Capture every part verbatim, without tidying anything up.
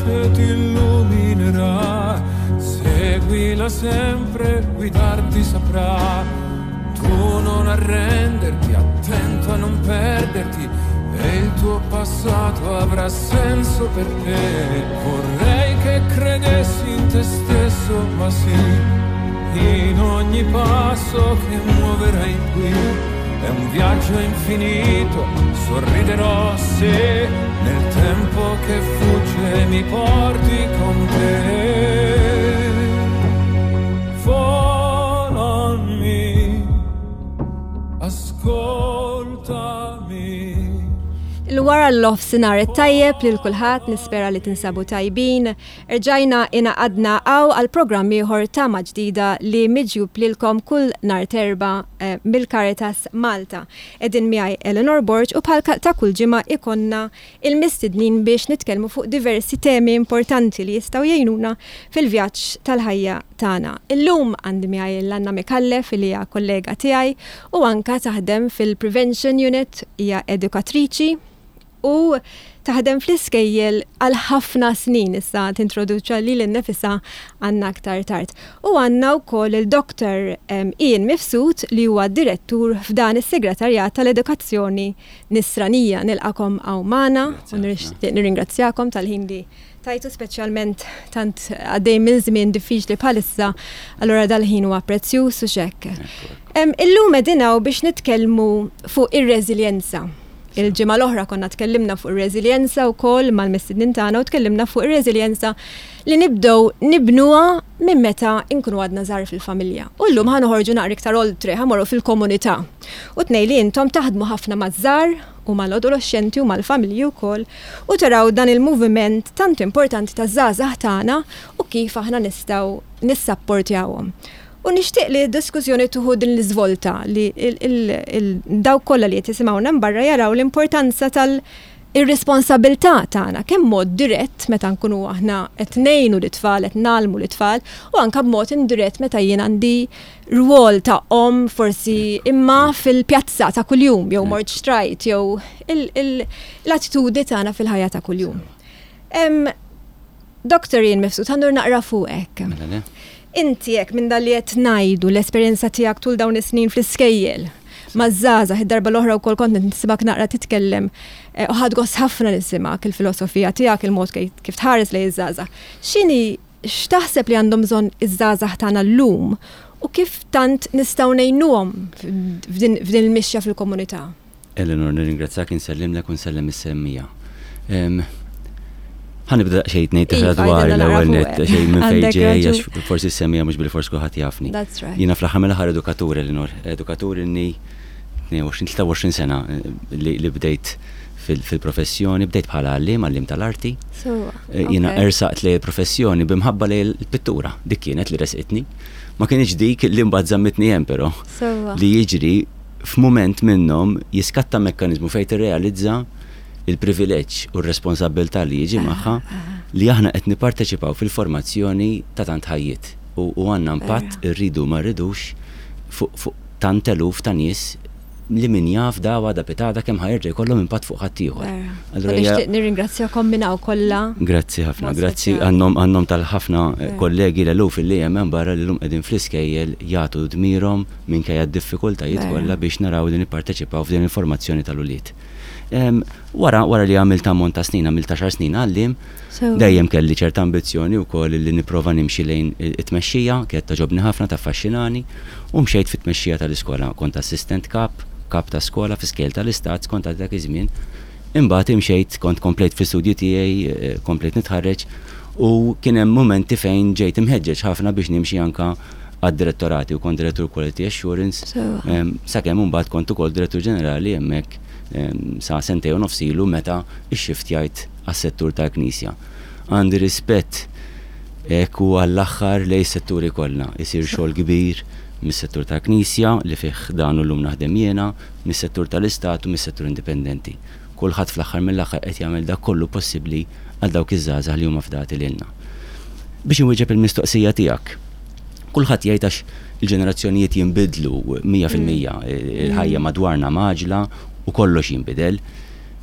luce ti illuminerà, seguila sempre, guidarti saprà. Tu non arrenderti, attento a non perderti, e il tuo passato avrà senso per te. Vorrei che credessi in te stesso, ma sì, in ogni passo che muoverai qui. È un viaggio infinito, sorriderò se nel tempo che fugge mi porti con te. Fall on me, ascoltami. Il-wara l-offsinar it-tajjeb li l-kulħadd nispera li tinsabu tajbin, irġajna inaqadna għaw għal-programm ieħor ta' ġdida li miġjub lilkom kull nhar terba eh, mill-Caritas Malta. Edin miegħi Eleanor Borg u bħal ta' kull ġimgħa ikonna il-mistednin biex nitkellmu fuq diversi temi importanti li jistgħu jgħinuna fil-vjaġġ tal-ħajja tagħna. Illum għandi miegħi l-Anna Mikallef li hija kollega tiegħi u anka taħdem fil-Prevention Unit, hija edukatriċi u taħdem fl-iskejjel għal ħafna snin issa tintroduċa li l-nefisa għanna aktar tard. U għanna wkoll il-Doktor um, Ian Mifsud li huwa direttur f'dan is-segretarjat tal-Edukazzjoni Nisranija. Nilqakom hawn magħna u nirringrazzjakom tal-ħin li tajtu speċjalment tant għaddej minn żmien diffiċli bħalissa, allura dal-ħin huwa prezzjuż u xekk. Um, illum edinaw biex nitkellmu fuq ir-reżiljenza. Il-ġimgħa l-oħra konna tkellimna fuq ir-reżiljenza wkoll mal-mistednin tagħna u tkellimna fuq ir-reżiljenza li nibdew nibnuha minn meta nkunu għadna żgħar fil-familja. U llum ħanoħorġu naqra iktar oltre ħamorru fil-komunità. U tnej li intom taħdmu ħafna maż-żgħar u mal-adolescenti u mal-familji wkoll u taraw dan il-moviment tant importanti taż-żgħażagħ tagħna u kif aħna nistgħu nissapportjawhom. U nixtieq li d-diskussjoni tuħu din l-iżvolta li daw kollha li qed jisimgħuna mbarra jaraw l-importanza tal-irresponsabilità tagħna kemm mod dirett meta nkunu aħna qed ngħinu l-itfal, qed nagħlmu l-itfal u anke b'mod indirett meta jien għandi rwol ta' om forsi imma fil-pjazza ta' kuljum jew mort xtrajt jew l-attitudi tagħna fil-ħajja ta' kuljum. Doktor Ian Mifsud, ħandur naqra fuqek. Inti jekk minn dalli qed ngħidu l-esperjenza tiegħek tul dawn is-snin fl-iskejjel maż-żgħażagħ id-darba l-oħra wkoll kont nisibak naqra titkellem u ħadd gost ħafna nisimak il-filosofija tiegħek il-mod kif tħares lejn iż-żgħażagħ. X'inhi x'taħseb li għandhom bżonn iż-żgħażagħ tagħna llum u kif tant nistgħu ngħinuhom f'din il-mixja fil-komunità? Eleanor, nirringrazzjak insellimlek u nsellem is-semmija. ħanibda xejn ngħid taħra dwar l-ewwel nett xejn minn fejn ġej għax forsi semmija mhux bil-fors kulħadd jafni. Jiena fl-aħħar mill-aħħar edukatur Eleanor, edukatur inni tnejn u għoxrin tlieta u għoxrin sena li bdejt fil-professjoni, bdejt bħala għalliem għalliem tal-arti. Jiena ersaqt li professjoni bimħabba li l-pittura, dik kienet li resqitni. Ma kienx dik li mbagħad żammitni hemm però li jiġri f'mument minnhom jiskatta mekkaniżmu fejn tirrealizza il-privileġġ u r-responsabilità li jiġi magħha li aħna qed nipparteċipaw fil-formazzjoni ta' tant ħajjiet u għandna impatt irridu ma rridux fuq tant eluf ta' nies li min jaf dawa da pitada kemm ħajrġa jkollhom impatt fuq ħadd ieħor. Nixtieq nirringrazzjakom minn hawn kollha. Grazzi ħafna, grazzi għandhom għandhom tal-ħafna kollegi l-eluf li hemm barra li llum qegħdin fl-iskejjel jagħtu dmirhom minkejja d-diffikultajiet kollha biex naraw li nipparteċipaw f'din il-formazzjoni tal-ulied. Um, wara wara li għamilt ammont ta' snin, għamilt għaxar snin għallim, so, dejjem kelli ċerta ambizzjoni wkoll li nipprova nimxi lejn it-tmexxija, kienet taġobni ħafna taffaxxinani, u mxejt fit-tmexxija tal-iskola, kont assistent kap, kap ta' skola fi-skel tal-istat, kont għal dak iż-żmien. Imbagħad imxejt kont komplejt fl-istudju tiegħi, komplejt nitħarreġ, u kien hemm momenti fejn ġejt imħeġġeġ ħafna biex nimxi anka għad-direttorati u kont direttur Quality Assurance, so, um, sakemm imbagħad kont ukoll direttur ġenerali hemmhekk sa' sentej u nofsilu meta ix-xiftjajt għas-settur tal-Knisja. Għandi rispett ekku għall-aħħar lej setturi kollha, isir xogħol kbir mis-settur tal-Knisja li fih dan llum naħdem jiena, mis-settur tal-Istat u mis-settur indipendenti. Kulħadd fl-aħħar mill-aħħar qed jagħmel dak kollu possibbli għal dawk iż-żgħażagħ li huma fdati lilna. Biex inwieġeb il-mistoqsija tiegħek. Kulħadd jgħid għax il-ġenerazzjonijiet jinbidlu mija fil-mija, il-ħajja madwarna maġla u kollox jinbidel.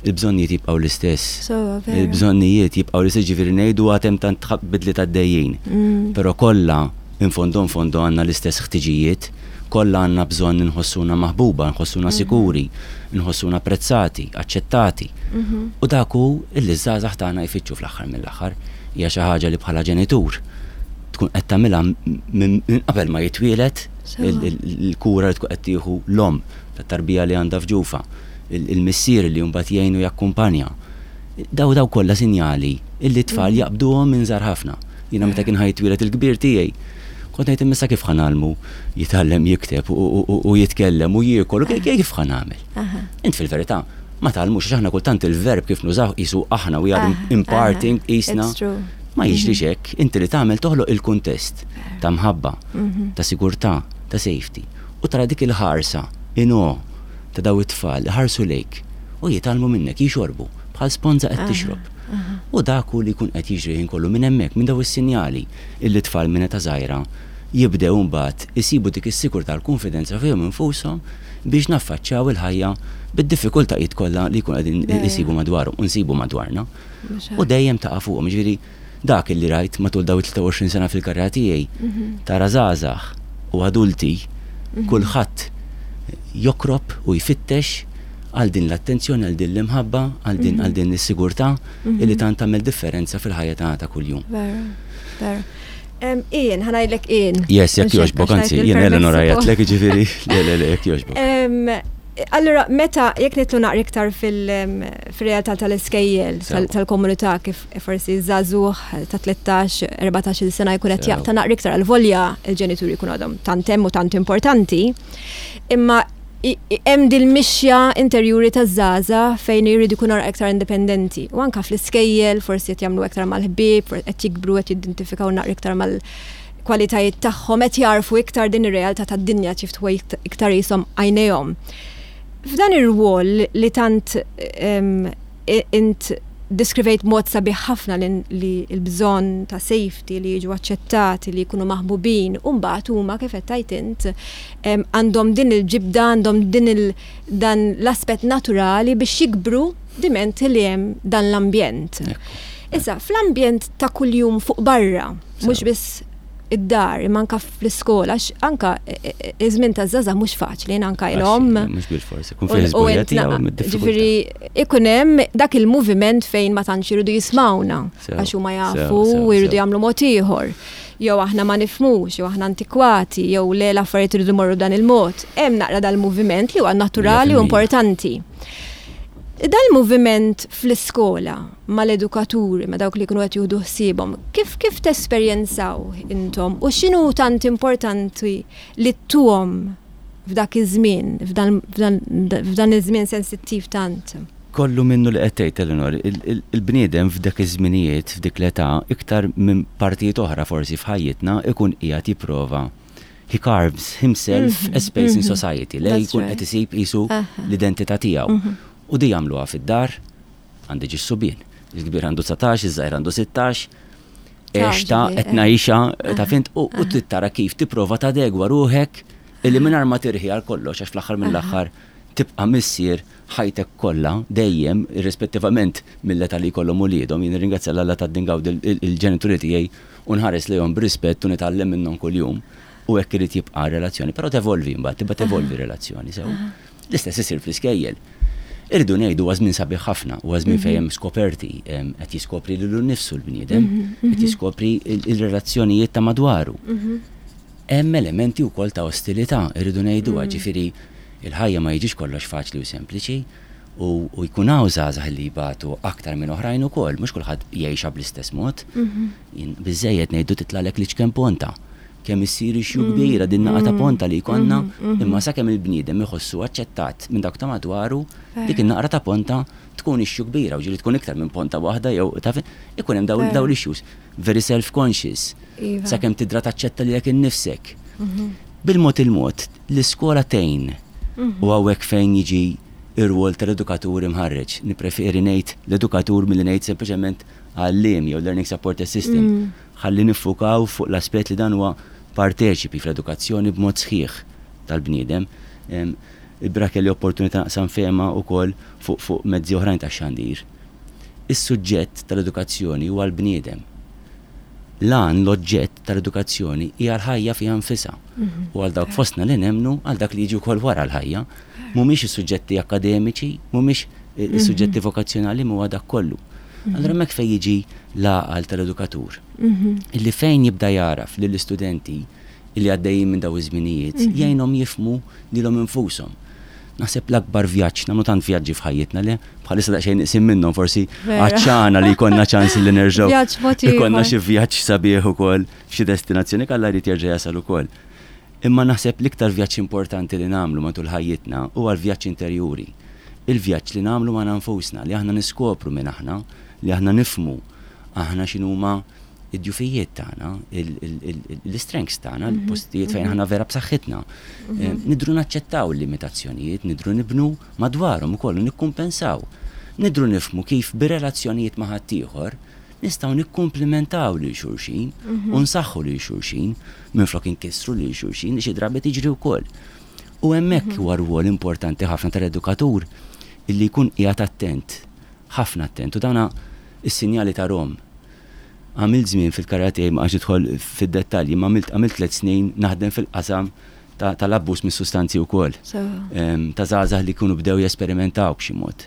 il-bżonnijiet jibqgħu l-istess. So, vera. Il-bżonnijiet jibqgħu l-istess ġifieri ngħidu għatem tant bidli għaddejjin. Però kollha infondo infondo għandna l-istess ħtiġijiet, kollha għandna bżonn inħossuna maħbuba, nħossuna sikuri, nħossuna apprezzati, aċċettati. U dak hu illi żgħażagħ tagħna jfittxu fl-aħħar mill-aħħar hija xi ħaġa li bħala ġenitur tkun qed tagħmilha minn qabel ma jitwielet il-kura li tkun qed tieħu l-om tat-tarbija li għandha f'ġufa, il-missier li mbagħad jgħinu jakkumpanja. Daw daw kollha sinjali illi tfal jaqbduhom minn żgħar ħafna. Jiena meta kien ħajtwielet il-kbir tiegħi kont ngħid immissa kif ħanalmu jitgħallem jikteb u jitkellem u jiekol u kif ħanagħmel. Int fil-verità ma tgħallmux għax aħna kultant il-verb kif nużaw qisu aħna we are imparting qisna. Ma jiġrix hekk, inti li tagħmel toħloq il-kuntest ta' mħabba, ta' sigurtà, ta' safety. U tara dik il-ħarsa, inho ta' daw it-tfal ħarsu lejk u jitgħallmu minnek jixorbu bħal sponza qed tixrob. U daku li jkun qed jiġri kollu minn hemmhekk minn daw is-sinjali illi tfal minn ta' żgħira jibdew mbagħad isibu dik is-sigurtà l-konfidenza fihom infushom biex naffaċċjaw il-ħajja bid-diffikultajiet kollha li jkun qegħdin isibu madwarhom u nsibu madwarna. U dejjem taqa' fuqhom, ġifieri dak illi rajt matul daw tlieta u għoxrin sena fil-karriera tiegħi tara żgħażagħ u adulti kulħadd jokrob u jfittex għal din l-attenzjoni, għal din l-imħabba, għal din għal din is-sigurtà illi tant tagħmel differenza fil-ħajja tagħna ta' kuljum. Veru, veru. Ien, ħanajlek ien. Yes, jekk jogħġbok, anzi, jien Eleonora jgħidlek ġifieri, le le jekk jogħġbok. Allura, meta jekk nitlu naqra iktar fil-realtà tal-iskejjel tal-komunità kif forsi żagħżugħ ta' tlettax erbatax-il sena jkun qed jaqta' naqra iktar għall-volja il-ġenituri jkunu għadhom tant hemm u tant importanti, imma hemm dil-mixja interjuri taż-żgħażagħ fejn jridu jkunu aktar indipendenti. U anke fl-iskejjel forsi qed jagħmlu aktar mal-ħbieb, qed jikbru qed jidentifikaw naqra iktar mal-kwalitajiet tagħhom, qed jarfu iktar din ir-realtà tad-dinja ċiftħu iktar jisom għajnejhom. F'dan ir-rwol li tant int diskrivejt mod sabiħ ħafna li l-bżonn ta' safety li jiġu aċċettati li jkunu maħbubin u mbagħad huma kif qed tajt int għandhom din il-ġibda, għandhom din dan l-aspett naturali biex jikbru diment li hemm dan l-ambjent. Issa fl-ambjent ta' kuljum fuq barra, mhux biss id-dar, imma anka fl-iskola, anka iż-żmien taż-żgħażagħ mhux faċli, anka ilhom. Mhux bil-forsi, kun fil-ħisbuljati jew mid-diffikultà. Ġifieri ikun hemm dak il-moviment fejn ma tantx iridu jismawna għax huma jafu u jridu jagħmlu mod ieħor. Jew aħna ma nifhmux, jew aħna antikwati, jew le l-affarijiet iridu morru dan il-mod. Hemm naqra dal-moviment li huwa naturali u importanti. Dal-moviment fl-iskola mal-edukaturi, ma dawk li kienu qed jieħdu ħsiebhom, kif kif tesperjenzaw intom u x'inhu tant importanti li tuhom f'dak iż-żmien, f'dan iż-żmien sensittiv tant? Kollu minnu li qed tgħid Eleanor, il-bniedem f'dak iż-żminijiet f'dik l-età iktar minn partijiet oħra forsi f'ħajjitna ikun qiegħed jipprova he carves himself a space in society, lej jkun qed isib qisu l-identità tiegħu. U di jagħmluha fid-dar, għandi ġis-subien. Il-kbir għandu tsatax, iż-żgħir għandu sittax, għexta, qed ngħixha ta' fint u tittara kif tipprova tadegwa ruħek illi mingħajr ma tirħi għal kollox għax fl-aħħar mill-aħħar tibqa' missier ħajtek kollha dejjem irrispettivament mill-età li jkollhom uliedhom. Jien nirringrazzja l-Alla tad-dingaw il-ġenituri tiegħi u nħares lejhom b'rispett u nitgħallem minnhom kuljum u hekk irid jibqa' relazzjoni, però tevolvi mbagħad tibqa' tevolvi relazzjoni sew. L-istess isir fl-iskejjel. Irridu ngħidu għażmin sabiħ ħafna, u għażmin fejn skoperti, qed jiskopri lilu nnifsu l-bniedem, qed jiskopri il-relazzjonijiet ta' madwaru. Hemm elementi wkoll ta' ostilità, irridu ngħidu ġifieri il-ħajja ma jiġix kollox faċli u sempliċi u jkun hawn żgħażagħ li jbagħtu aktar minn oħrajn ukoll, mhux kulħadd jgħixha bl-istess mod. Biżżejjed ngħidu titlalek li kemm ponta. Kemm issir ixju kbira din naqa ta' ponta li jkollna, imma sakemm il-bniedem iħossu aċċettat minn dak ta' madwaru, dik in-naqra ta' ponta tkun ixju kbira u ġieli tkun iktar minn ponta waħda jew ta' ikun hemm dawn l-issues very self-conscious. Sakemm tidra taċċetta lilek innifsek. Bil-mod il-mod l-iskola tgħin u hawnhekk fejn jiġi ir-rwol tal-edukatur imħarreġ. Nippreferi ngħid l-edukatur milli ngħid sempliċement għalliem jew learning support assistant. Ħalli nifukaw fuq l-aspett li dan huwa parteċipi fl-edukazzjoni b'mod sħiħ tal-bniedem. il-bira kelli opportunità naqsam fema wkoll fuq fuq mezzi oħrajn tax-xandir. Is-suġġett tal-edukazzjoni huwa l-bniedem. Lan l-oġġett tal-edukazzjoni hija l-ħajja fiha nfisha. U għal dawk fostna li nemnu għal dak li jiġu wkoll wara l-ħajja, mhumiex is-suġġetti akademiċi, mhumiex is-suġġetti vokazzjonali huwa dak kollu. Allura hemmhekk fejn jiġi l-għaqal tal-edukatur. Illi fejn jibda jaraf lill-istudenti illi għaddejjin minn daw iż-żminijiet jgħinhom jifhmu lilhom infushom. Naħseb l-akbar vjaġġ, nagħmlu tant vjaġġi f'ħajjitna li bħalissa daqsxejn niqsim minnhom forsi għaċċana li jkollna ċans li nerġgħu ikollna xi vjaġġ sabiħ ukoll f'xi destinazzjoni kollha jrid jerġa' jasal ukoll. Imma naħseb l-iktar vjaġġ importanti li nagħmlu matul ħajjitna huwa l-vjaġġ interjuri. Il-vjaġġ li nagħmlu ma' nfusna li aħna niskopru minn aħna, li aħna nifhmu aħna x'inhuma id-djufijiet tagħna, l-strengths tagħna, l-postijiet fejn aħna vera b'saħħitna. Nidru naċċettaw il-limitazzjonijiet, nidru nibnu madwarhom ukoll nikkumpensaw. Nidru nifhmu kif b'relazzjonijiet ma' ħaddieħor nistgħu nikkumplimentaw lil xulxin u nsaħħu lil xulxin minflok inkissru lil xulxin li xi drabi tiġri wkoll. U hemmhekk huwa rwol importanti ħafna tal-edukatur illi jkun qiegħed attent, ħafna attent u dawna is-sinjali ta' Rom. Għamilt żmien fil-karriera tiegħi ma idħol fid-dettalji, ma għamilt għamilt tliet snin naħdem fil-qasam tal-abbuż mis-sustanzi wkoll. Ta' żgħażagħ li jkunu bdew jesperimentaw b'xi mod.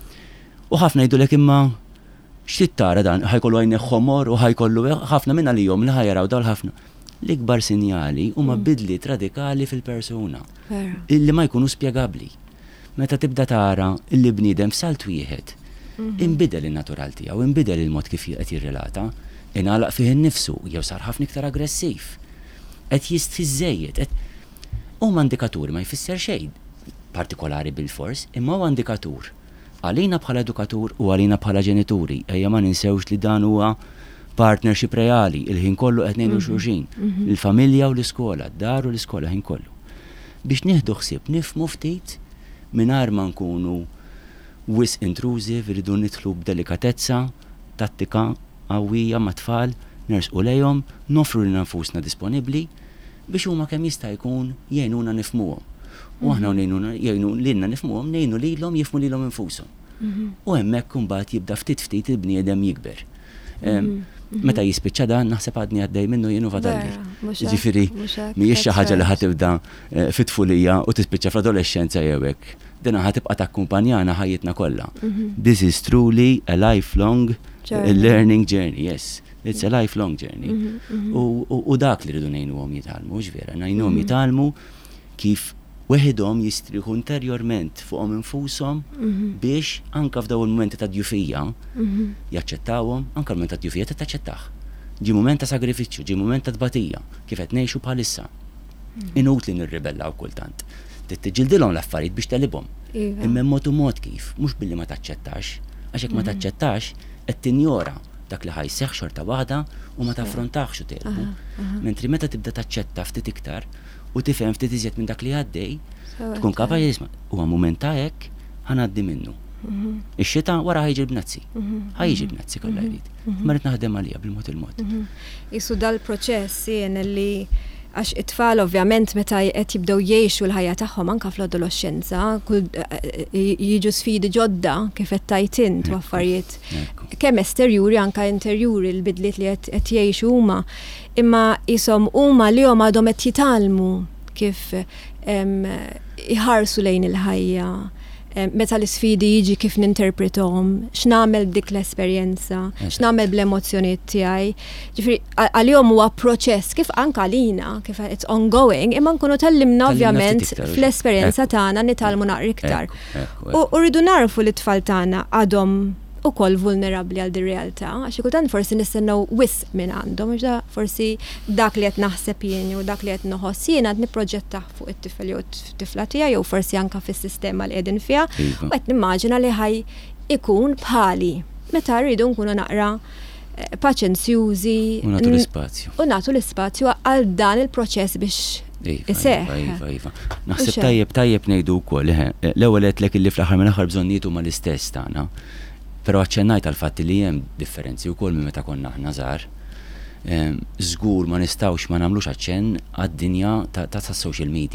U ħafna jgħidulek imma x'trid tara dan ħajkollu għajnejh ħomor u ħajkollu ħafna minn għalihom li ħajaraw dawl ħafna. L-ikbar sinjali huma bidliet radikali fil-persuna illi ma jkunu spjegabbli. Meta tibda tara illi bniedem f'salt wieħed inbidel in-natural tiegħu, inbidel il-mod kif qed jirrelata, ingħalaq fih innifsu jew sar ħafna iktar aggressiv. Qed jistħiżejjed, qed huma indikaturi ma jfisser xejn partikolari bil-fors, imma huwa indikatur. Għalina bħala edukatur u għalina bħala ġenituri, ejja ma ninsewx li dan huwa partnership reali, il-ħin kollu qed ngħidu xulxin, il-familja u l-iskola, d-dar u l-iskola ħin kollu. Biex nieħdu ħsieb nifhmu ftit mingħajr ma nkunu wis intrusive, irridu nidħlu b'delikatezza, tattika qawwija ma' tfal, nersqu lejhom, nofru lil nfusna disponibbli biex huma kemm jista' jkun jgħinuna nifhmuhom. U aħna jgħinu lilna nifhmuhom, ngħinu lilhom jifhmu lilhom infushom. U hemmhekk imbagħad jibda ftit ftit il-bniedem jikber. Meta jispiċċa dan naħseb għadni għaddej minnu jienu fadalli. Ġifieri mhijiex xi ħaġa li ħatibda fit-tfulija u tispiċċa fl-adolescenza jew hekk. Dina ħatibqa' takkumpanjana ħajjitna kollha. This is truly a lifelong learning journey, yes. It's a lifelong journey. U dak li rridu ngħinuhom jitgħallmu, ġvera, ngħinuhom jitgħallmu kif weħidhom jistrieħu interiorment fuqhom infushom biex anke f'daw il-mumenti ta' djufija jaċċettawhom, anke l-mument ta' djufija trid taċċettah. Ġi mument ta' sagrifiċċju, ġi mument ta' tbatija, kif qed ngħixu bħalissa. Inutli nirribellaw kultant. Tiġġildilhom l-affarijiet biex telibhom. Imma mod u mod kif, mhux billi ma taċċettax, għax hekk ma taċċettax qed tinjora dak li ħajseħħ xorta waħda u ma taffrontax u telbu. Mentri meta tibda taċċetta ftit iktar u tifhem ftit iżjed minn dak li għaddej, tkun kapaċi tisma' huwa mument ta' hekk ħanaddi minnu. Ix-xita wara ħajġi b'nazzi. Ħajġi b'nazzi kollha jrid. Ma rid naħdem għalija bil-mod il-mod. Isu dal-proċess jien li għax it-tfal ovvjament meta qed jibdew jgħixu l-ħajja tagħhom anke fl-adolescenza, kull jiġu sfidi ġodda kif qed tajt int u affarijiet kemm esterjuri anke interjuri l-bidliet li qed jgħixu huma. Imma ishom huma li huma għadhom qed jitgħallmu kif iħarsu lejn il-ħajja. Meta l-isfidi jiġi kif ninterpretom, x'nagħmel b'dik l-esperjenza, x'nagħmel bl-emozzjonijiet tiegħi. Ġifieri għalihom huwa proċess kif anke għalina, kif it's ongoing, imma nkunu tallimna ovvjament fl-esperjenza tagħna nitgħallmu naqra iktar. U rridu narfu li t-tfal tagħna għadhom ukoll vulnerabbli għal dir-realtà, għax kultant forsi nistennew wisq minn għandhom, għax forsi dak li qed naħseb jien u dak li qed noħoss jien qed nipproġetta fuq it-tifel jew t-tifla tiegħi jew forsi anke fis-sistema li qegħdin fiha, u qed nimmaġina li ħaj ikun bħali. Meta rridu nkunu naqra paċenzjużi u nagħtu l-ispazju. U nagħtu l-ispazju għal dan il-proċess biex iseħħ. Iva, iva. Naħseb tajjeb tajjeb ngħidu wkoll, l-ewwel qed lek illi fl-aħħar mill-aħħar bżonnijiet huma l-istess tagħna. Però aċċennajt għal-fatti li hemm differenzi wkoll minn meta konna aħna żgħar. Żgur ma nistgħux ma nagħmlux aċċenn għad-dinja ta' social media.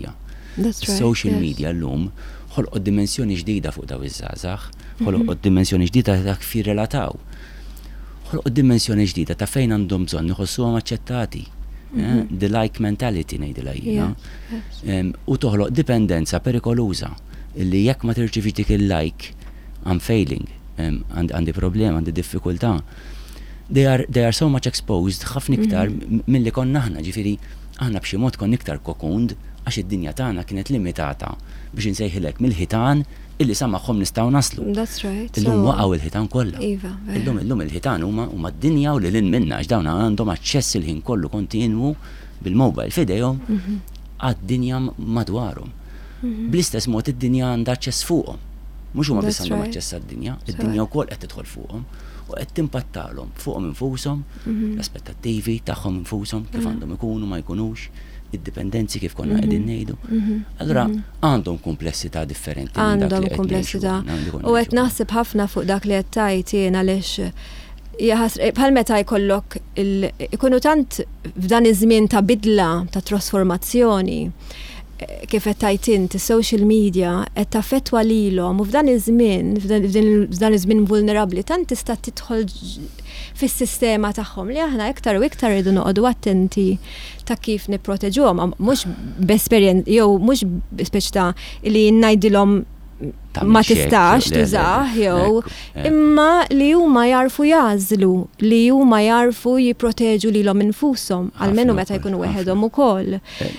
Social media llum ħolqod dimensjoni ġdida fuq daw iż-żgħażagħ, ħolqod dimensjoni ġdida ta' kif jirrelataw. Ħolqod dimensjoni ġdida ta' fejn għandhom bżonn iħossuhom aċċettati. The like mentality ngħidilha jiena. U toħloq dipendenza perikoluża illi jekk ma tirċivi dik il-like I'm failing, għandi problema, għandi diffikultà. They are, they are so much exposed ħafna iktar milli konna aħna, ġifieri aħna b'xi mod konna iktar kokund għax id-dinja tagħna kienet limitata biex insejħilek mill-ħitan illi sa magħhom nistgħu naslu. That's right. Illum waqgħu il-ħitan kollha. Iva. Illum illum il-ħitan huma huma d-dinja u lil minna għax dawn għandhom aċċess il-ħin kollu kontinwu bil-mobile f'idejhom għad-dinja madwarhom. Bl-istess mod id-dinja għandha aċċess fuqhom. Mhux huma biss għandhom aċċess għad-dinja, id-dinja wkoll qed tidħol fuqhom u qed timpattalhom fuqhom infushom, l-aspettattivi tagħhom infushom kif għandhom ikunu ma jkunux, id-dipendenzi kif konna qegħdin ngħidu. Allura għandhom komplessità differenti. Għandhom komplessità. U qed naħseb ħafna fuq dak li qed tajt jien għaliex bħal meta jkollok ikunu tant f'dan iż-żmien ta' bidla, ta' trasformazzjoni, kif qed tajt inti social media qed taffettwa lilhom u f'dan iż-żmien, f'dan iż-żmien vulnerabbli tant tista' tidħol fis-sistema tagħhom li aħna iktar u iktar irridu noqogħdu attenti ta' kif nipproteġuhom, mhux b'esperjenza jew mhux speċi ta' li ngħidilhom ma tistax tużah jew imma li huma jarfu jażlu, li huma jarfu jipproteġu lilhom infushom, almenu meta jkunu weħedhom ukoll.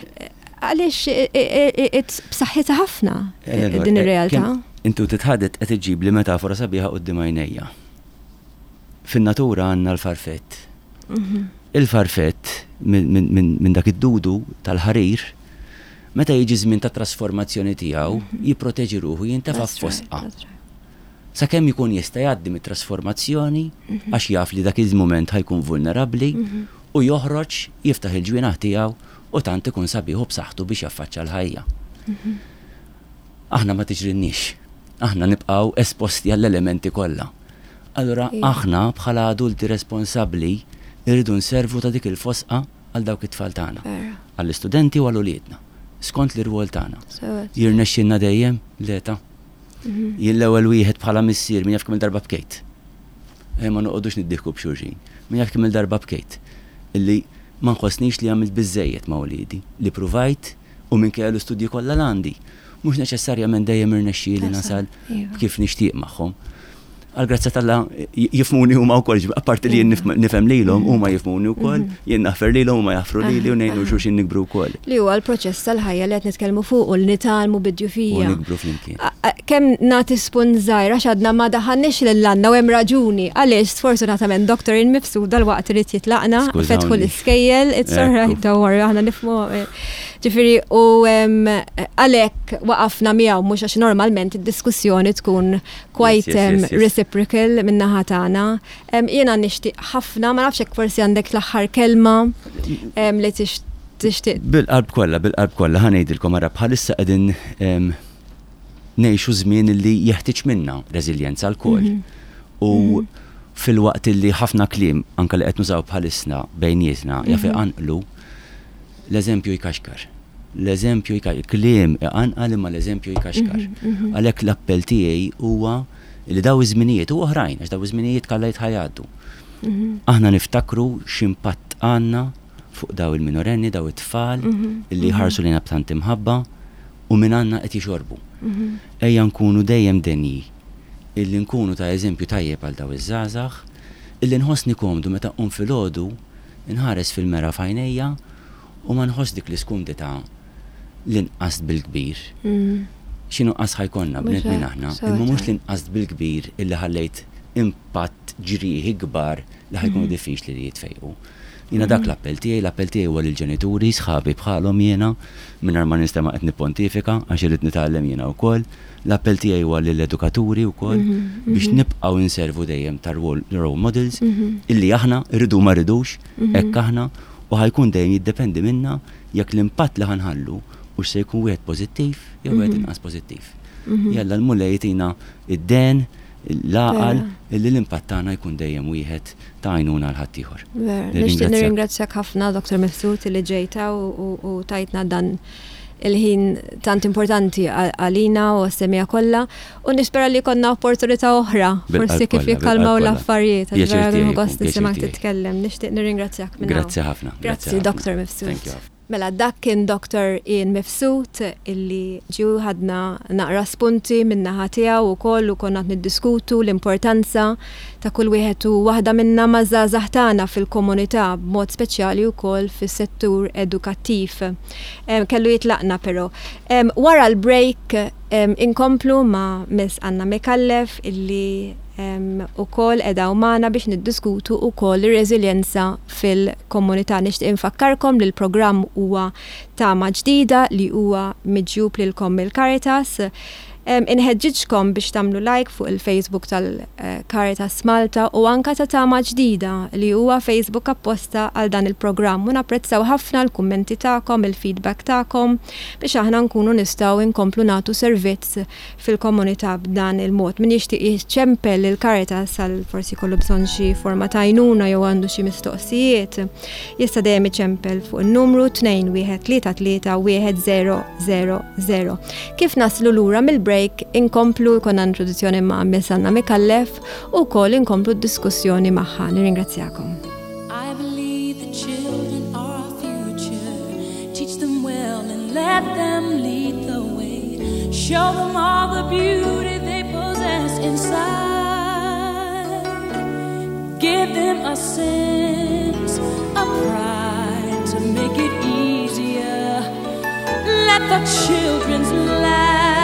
Għaliex b'saħħitha ħafna din ir-realtà. Intu titħadet qed iġib li metafora sabiħa quddiem għajnejja. Fin-natura għandna l-farfett. Il-farfett minn dak id-dudu tal-ħarir meta jiġi żmien ta' trasformazzjoni tiegħu jipproteġi ruħu jintefa' f'fosqa. Sakemm ikun jista' jgħaddi mit-trasformazzjoni għax jaf li dak il-mument ħajkun vulnerabbli u joħroġ jiftaħ il-ġwienaħ tiegħu u tant ikun sabiħu b'saħħtu biex jaffaċċa l-ħajja. Aħna ma tiġrinniex, aħna nibqgħu esposti għall-elementi kollha. Allura aħna bħala adulti responsabbli irridu nservu ta' dik il-fosqa għal dawk it-tfal tagħna, għall-istudenti u għall-uliedna, skont l-irwol tagħna. Jirnexxinna dejjem leta. Jien l-ewwel wieħed bħala missier min jaf kemm il-darba bkejt. Ma noqogħdux niddieħku b'xulxin. Min jaf kemm il-darba bkejt. Illi ma nħossnix li għamilt biżejjed ma' wliedi, li provajt u minkejja l-istudji kollha għandi. Mhux neċessarjament dejjem irnexxieli nasal kif nixtieq magħhom. Għal-grazza tal-la jifmuni huma wkoll, apparti li jien nifhem lilhom huma jifmuni wkoll, jien naħfer lilhom huma jaħfru lili u ngħidu xulxin nikbru wkoll. Li huwa l-proċess tal-ħajja li qed nitkellmu fuq u li nitalmu bid-djufija. U nikbru flimkien. Kemm nagħti spunt żgħira x'għadna ma daħannix lill-għandna u hemm raġuni għaliex sfortunatament doktor inmifsud dal-waqt irid jitlaqna fetħu l-iskejjel, it's all right, don't worry, aħna nifhmu. Ġifieri u għalhekk waqafna miegħu mhux għax normalment id-diskussjoni tkun quite reciprocal min-naħa tagħna. Jiena nixtieq ħafna, ma nafx hekk forsi għandek l-aħħar kelma li tixtieq. Bil-qalb kollha, bil-qalb kollha ħanejdilkom ara bħalissa qegħdin ngħixu żmien li jeħtieġ minna reżiljenza l-koll. U fil-waqt li ħafna kliem anke li qed nużaw bħalissna bejnietna jaf iqanqlu l-eżempju jkaxkar. L-eżempju jkaxkar. Kliem iqanqal imma l-eżempju jkaxkar. Għalhekk l-appell tiegħi huwa li daw iż-żminijiet u oħrajn għax daw iż-żminijiet kollha jitħajjaddu. Aħna niftakru x'impatt għandna fuq daw il-minorenni, daw it-tfal illi jħarsu lejna b'tant imħabba u minn għandna qed jixorbu. Ejja nkunu dejjem denji illi nkunu ta' eżempju tajjeb għal daw iż-żgħażagħ illi nħossni komdu meta qum filgħodu inħares fil-mera f'għajnejja u ma nħoss dik l-iskundita l-inqas bil-kbir. X'inhu qas ħajkonna bniet minn aħna, imma mhux l-inqas bil-kbir illi ħallejt impatt ġrieħi kbar li ħajkunu diffiċli li jitfejqu. Jiena dak l-appell tiegħi, l-appell tiegħi huwa lill-ġenituri, sħabi bħalhom jiena, mingħajr ma nistema' qed nippontifika għax irid nitgħallem jiena wkoll. L-appell tiegħi huwa lill-edukaturi wkoll biex nibqgħu nservu dejjem ta' role models illi aħna rridu ma rridux hekk aħna u ħajkun dejjem jiddependi minna jekk l-impatt li ħanħallu u se jkun wieħed pożittiv jew wieħed inqas pożittiv. Jalla l-mulla jtina id-den, l-aqal, illi l-impatt tagħna jkun dejjem wieħed ta' għajnuna l-ħaddieħor. Nixtieq nirringrazzjak ħafna Doktor Mifsud li ġejta u tajtna dan il-ħin tant importanti għalina u s-semija kollha u nispera li konna opportunità oħra forsi kif jikkalmaw l-affarijiet. Vera gost nisimak titkellem. Nixtieq nirringrazzjak minn. Grazzi ħafna. Grazzi Doktor Mifsud. Mela dak kien Doktor Ian Mifsud illi ġew ħadna naqra spunti min-naħa tiegħu wkoll u konna niddiskutu l-importanza ta' kull wieħed u waħda minna maż-żgħażagħ tagħna fil-komunità b'mod speċjali wkoll fis-settur edukattiv. Kellu jitlaqna però. Wara l-break inkomplu ma' Miss Anna Mikallef illi u koll edaw maħna biex niddiskutu u koll il-reżiljenza fil-komunità. Nixtieq infakkarkom li l-programm huwa tama ġdida li huwa miġjub lilkom il-Caritas. Inħeġġiġkom biex tamlu like fuq il-Facebook tal-Caritas Malta u anka ta' tama ġdida li huwa Facebook apposta għal dan il-programm u napprezzaw ħafna l-kummenti tagħkom, il-feedback tagħkom biex aħna nkunu nistgħu inkomplu nagħtu servizz fil-komunità b'dan il-mod. Min jixtieq jiċċempel il-Caritas għal forsi kollu bżonn xi forma ta' għajnuna jew għandu xi mistoqsijiet jista' dejjem iċċempel fuq in-numru tnejn wieħed tlieta tlieta wieħed zero zero zero. Kif naslu lura mill break inkomplu jkollna introduzzjoni ma' Miss Anna Mikallef u wkoll inkomplu d-diskussjoni magħha. Nirringrazzjakom. I believe the children are our future. Teach them well and let them lead the way. Show them all the beauty they possess inside. Give them a sense of pride to make it easier. Let the children's laughter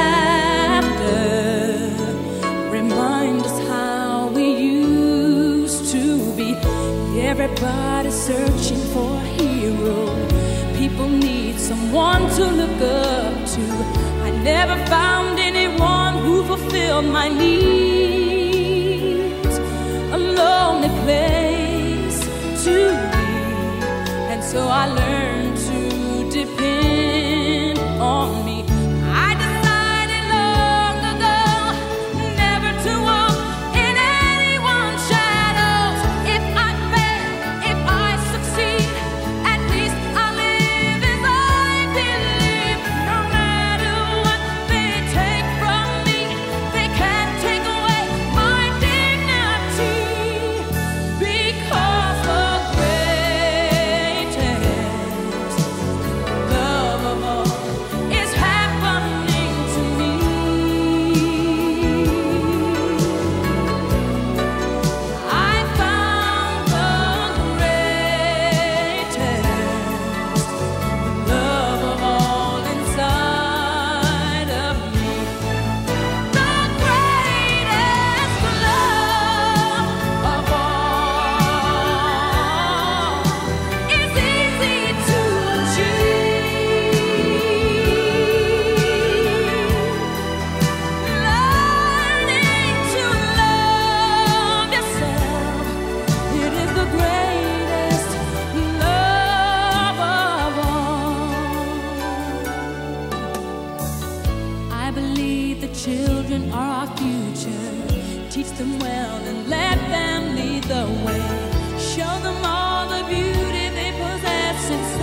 remind us how we used to be. Everybody's searching for a hero. People need someone to look up to. I never found anyone who fulfilled my needs. A lonely place to be, and so I learned to depend on me. I decided long ago never to walk in anyone's shadows. If I fail, if I succeed, at least I'll live as I believe. No matter what they take from me, they can't take away my dignity, because the greatest love of all is happening to me. I found the greatest love of all inside of me. The greatest love of all is easy to achieve. Learning to love yourself, it is the greatest love of all. I believe the children are our future. Teach them well and let them lead the way. Show them all the beauty they possess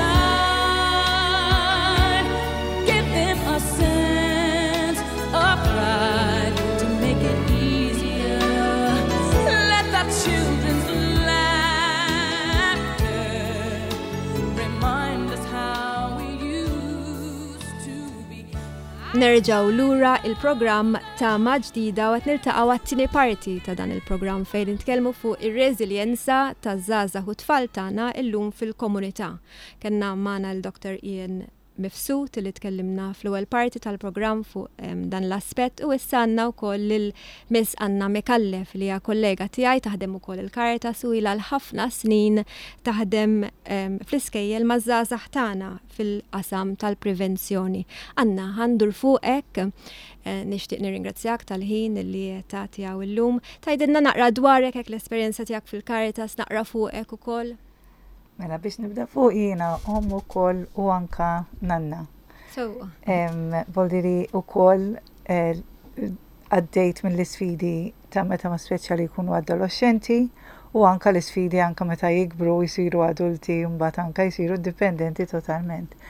inside. Give them a sense of pride to make it easier. Let the children's laughter remind us how we used to be. Nerġaw lura il-programm ta' maġdida u għat niltaqgħu għat-tieni parti ta' dan il-programm fejn nitkellmu fuq ir-reżiljenza ta' żgħażagħ u tfal tagħna llum fil-komunità. Kenna magħna l-Doktor Ian Mifsud li tkellimna fl-ewwel parti tal-programm fuq dan l-aspett u issa għandna wkoll lil Miss Anna Mikallef li hija kollega tiegħi taħdem ukoll il-Caritas u ilha ħafna snin taħdem fl-iskejjel maż-żgħażagħ tagħna fil-qasam tal-prevenzjoni. Anna ħandur fuqek. Nixtieq nirringrazzjak tal-ħin li tagħti hawn illum. Tgħidilna naqra dwarek hekk l-esperjenza tiegħek fil-Caritas naqra fuqek ukoll. Mela biex nibda fuq jiena om ukoll u anka nanna. So, Voldiri ukoll għaddejt mill-isfidi ta' meta ma speċjali jkunu adolescenti u anka l-isfidi anka meta jikbru jisiru adulti u mbagħad anka jsiru dipendenti totalment.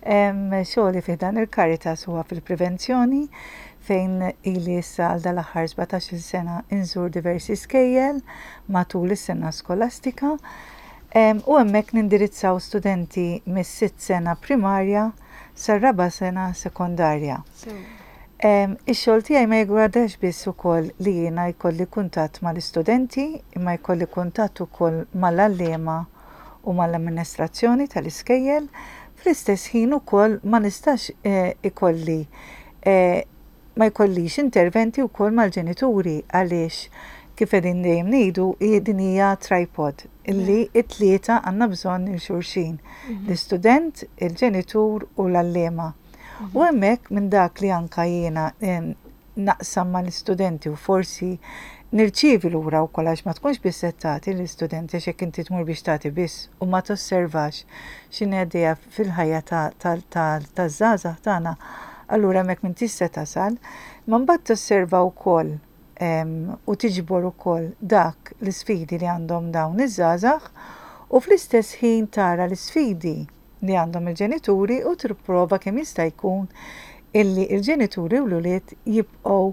Xogħli fi dan il-Caritas huwa fil-prevenzjoni fejn ili issa għal dal-aħħar sebgħax-il sena inżur diversi skejjel matul is-sena skolastika u hemmhekk nindirizzaw studenti mis-sitt sena primarja sar-raba' sena sekondarja. Ix-xogħol tiegħi ma jgwadax biss ukoll li jiena jkolli kuntatt mal-istudenti, imma jkolli kuntatt ukoll mal-allema u mal-amministrazzjoni tal-iskejjel, fl-istess ħin ukoll ma nistax ikolli ma jkollix interventi wkoll mal-ġenituri għaliex kif qegħdin dejjem ngħidu din hija tripod illi t-tlieta għandna bżonn il-xulxin. L-istudent, il-ġenitur u l-allema. U hemmhekk minn dak li anke jiena naqsam mal-istudenti u forsi nirċievi lura wkoll għax ma tkunx biss qed tagħti l-istudenti għax hekk inti tmur biex tagħti biss u ma tosservax x'inhi għaddejja fil-ħajja taż-żgħażagħ tagħna. Allura hemmhekk minn tista' tasal, ma mbagħad tosserva wkoll u tiġbor ukoll dak l-isfidi li għandhom dawn iż-żgħażagħ u fl-istess ħin tara l-isfidi li għandhom il-ġenituri u tipprova kemm jista' jkun illi il-ġenituri u l-ulied jibqgħu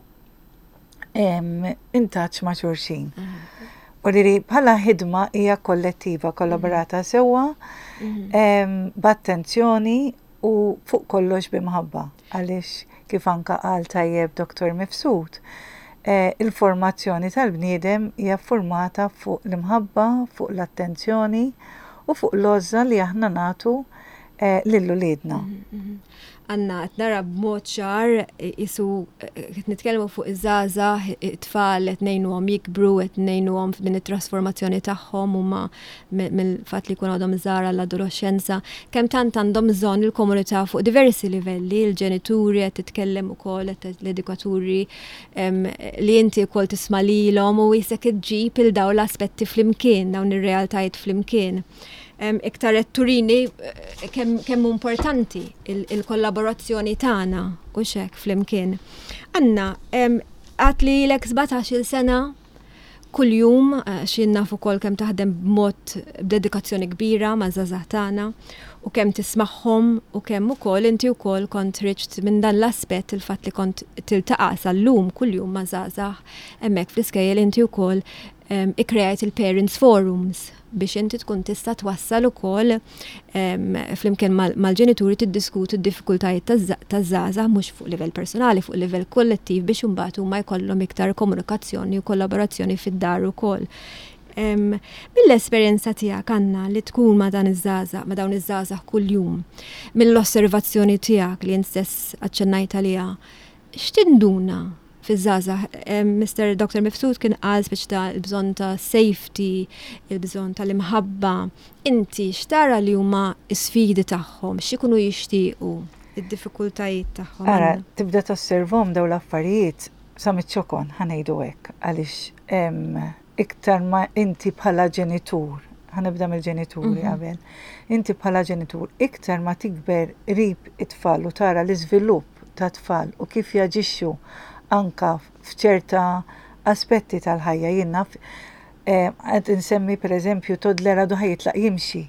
in touch ma' xulxin. U li bħala ħidma hija kollettiva, kollaborata sewwa, b'attenzjoni u fuq kollox bimħabba, għaliex kif anka qal tajjeb Doktor Mifsud, il-formazzjoni tal-bniedem hija formata fuq l-imħabba, fuq l-attenzjoni u fuq l-għoża li aħna nagħtu lill-uliedna. Għanna nara b'mod ċar isu qed nitkellmu fuq iż-żgħażagħ, it-tfal qed ngħinuhom jikbru, qed ngħinuhom f'din it-trasformazzjoni tagħhom huma mill-fatt li jkun għadhom żgħar l-adolescenza, kemm tant għandhom bżonn il-komunità fuq diversi livelli, il-ġenituri qed titkellem ukoll l-edukaturi li inti wkoll tisma' lilhom u jisek iġġib il dawn l-aspetti flimkien, dawn ir-realtajiet flimkien. Iktar qed turini kemm importanti il-kollaborazzjoni tagħna u x'hekk flimkien. Anna, għad li lek sebgħax-il sena kuljum x'in naf ukoll kemm taħdem b'mod b'dedikazzjoni kbira ma' żgħażagħ tagħna u kemm tismagħhom u kemm ukoll inti wkoll kont riċt minn dan l-aspett il-fatt li kont tiltaqa' sal-lum kuljum ma' żgħażagħ hemmhekk fl-iskejjel inti wkoll ikkrejajt il-Parents Forums biex inti tkun tista' twassal ukoll flimkien mal-ġenituri tiddiskutu d-diffikultajiet taż-żgħażagħ mhux fuq livell personali, fuq livell kollettiv biex imbagħad huma jkollhom iktar komunikazzjoni u kollaborazzjoni fid-dar ukoll. Mill-esperjenza tiegħek Anna li tkun ma' dan iż-żgħażagħ, ma' dawn iż-żgħażagħ kuljum, mill-osservazzjoni tiegħek li int stess aċċennajt għaliha, x'tinduna fiż-żgħażagħ? Mister Doktor Mifsud kien qal speċi ta' il-bżonn ta' safety, il-bżonn tal-imħabba. Inti x'tara li huma s-sfidi tagħhom, x'ikunu jixtiequ, id-diffikultajiet tagħhom? Ara, tibda tosservhom dawn l-affarijiet sa miċ-ċokon ħanejdu hekk għaliex iktar ma inti bħala ġenitur, ħanibda mill-ġenituri qabel, inti bħala ġenitur iktar ma tikber qrib it-tfal u tara l-iżvilupp ta' tfal u kif jaġixxu anka f'ċerta aspetti tal-ħajja jiena qed insemmi pereżempju toddler għadu ħajitlaq jimxi.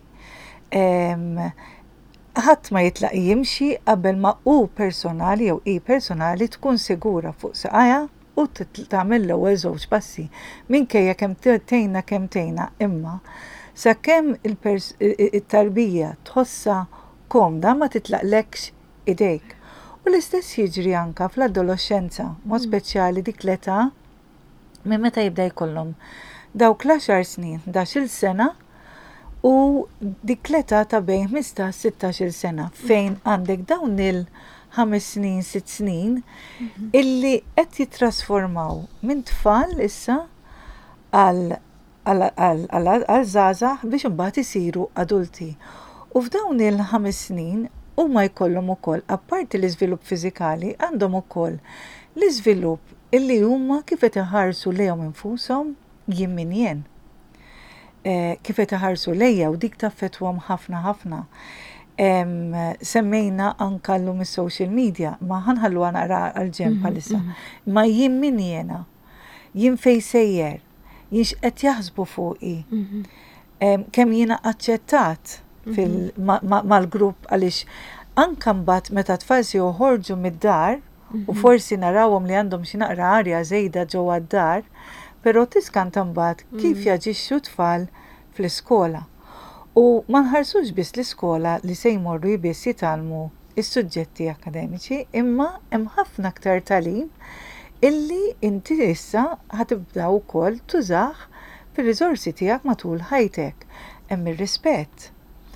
Ħadd ma jitlaq jimxi qabel ma hu personali jew hi personali tkun sigura fuq saqajja u tagħmel l-ewwel żewġ passi. Minkejja kemm tgħinna kemm tgħinna imma sakemm it-tarbija tħossha komda ma titlaqlekx idejk. U l-istess jiġri anka fl-adolescenza, mod speċjali dik l-età minn meta jibda jkollhom dawk l-għaxar snin, dax-il sena u dik l-età ta' bejn ħmistax sittax-il sena fejn għandek dawn il-ħames snin, sitt snin illi qed jitrasformaw minn tfal issa għal żgħażagħ biex imbagħad isiru adulti. U f'dawn il-ħames snin huma jkollhom ukoll apparti l-iżvilupp fiżikali għandhom ukoll l-iżvilupp illi huma kif qed iħarsu lejhom infushom jien min jien. Kif qed iħarsu lejja u dik taffettwhom ħafna ħafna. Semmejna anke llum is-social media ma ħanħalluha naqra għall-ġenb bħalissa. Ma jien min jiena, jien fejn sejjer, jien x'qed jaħsbu fuqi. Kemm jiena aċċettat mal-grupp għaliex anka mbagħad meta tfal se joħorġu mid-dar u forsi narawhom li għandhom xi naqra arja żejda ġewwa d-dar, però tiskanta mbagħad kif jaġixxu tfal fl-iskola. U ma nħarsux biss l-iskola li se jmorru biss jitalmu is-suġġetti akademiċi, imma hemm ħafna aktar tagħlim illi inti issa ħatibda wkoll tużah fir-riżorsi tiegħek matul ħajtek. Hemm ir-rispett.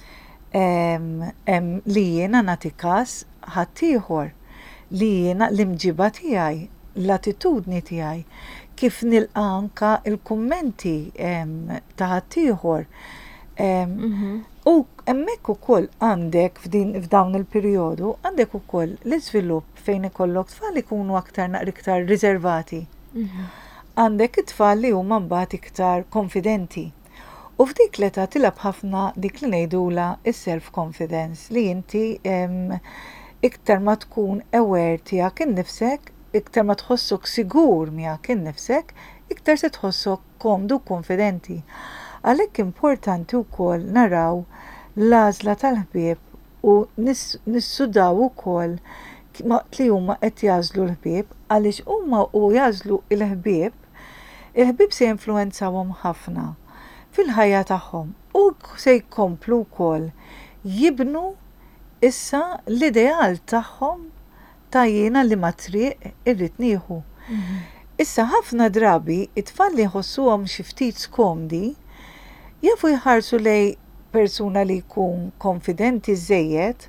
Hemm li jiena nagħti każ ħaddieħor, li jiena l-imġiba tiegħi, l-attitudni tiegħi, kif nilqa' anke il-kummenti ta' ħaddieħor. U hemmhekk ukoll għandek f'din f'dawn il-perjodu għandek ukoll l-iżvilupp fejn ikollok tfal ikunu aktar naqra iktar riservati. Għandek it-tfal li huma mbagħad iktar konfidenti. U f'dik l-età tilab ħafna dik li ngħidula is-self-confidence li inti iktar ma tkun aware tiegħek innifsek, iktar ma tħossok sigur miegħek innifsek, iktar se tħossok komdu konfidenti. Għalhekk importanti wkoll naraw l-għażla tal-ħbieb u nissudaw ukoll li huma qed jażlu l-ħbieb għaliex huma u jażlu l-ħbieb, il-ħbieb se jinfluwenzawhom ħafna fil-ħajja tagħhom u se jkomplu wkoll jibnu issa l-ideal tagħhom ta' jiena li ma triq irrid nieħu. Issa ħafna drabi it-tfal li jħossuhom xi ftit skomdi jafu jħarsu lej persuna li jkun konfidenti żejjed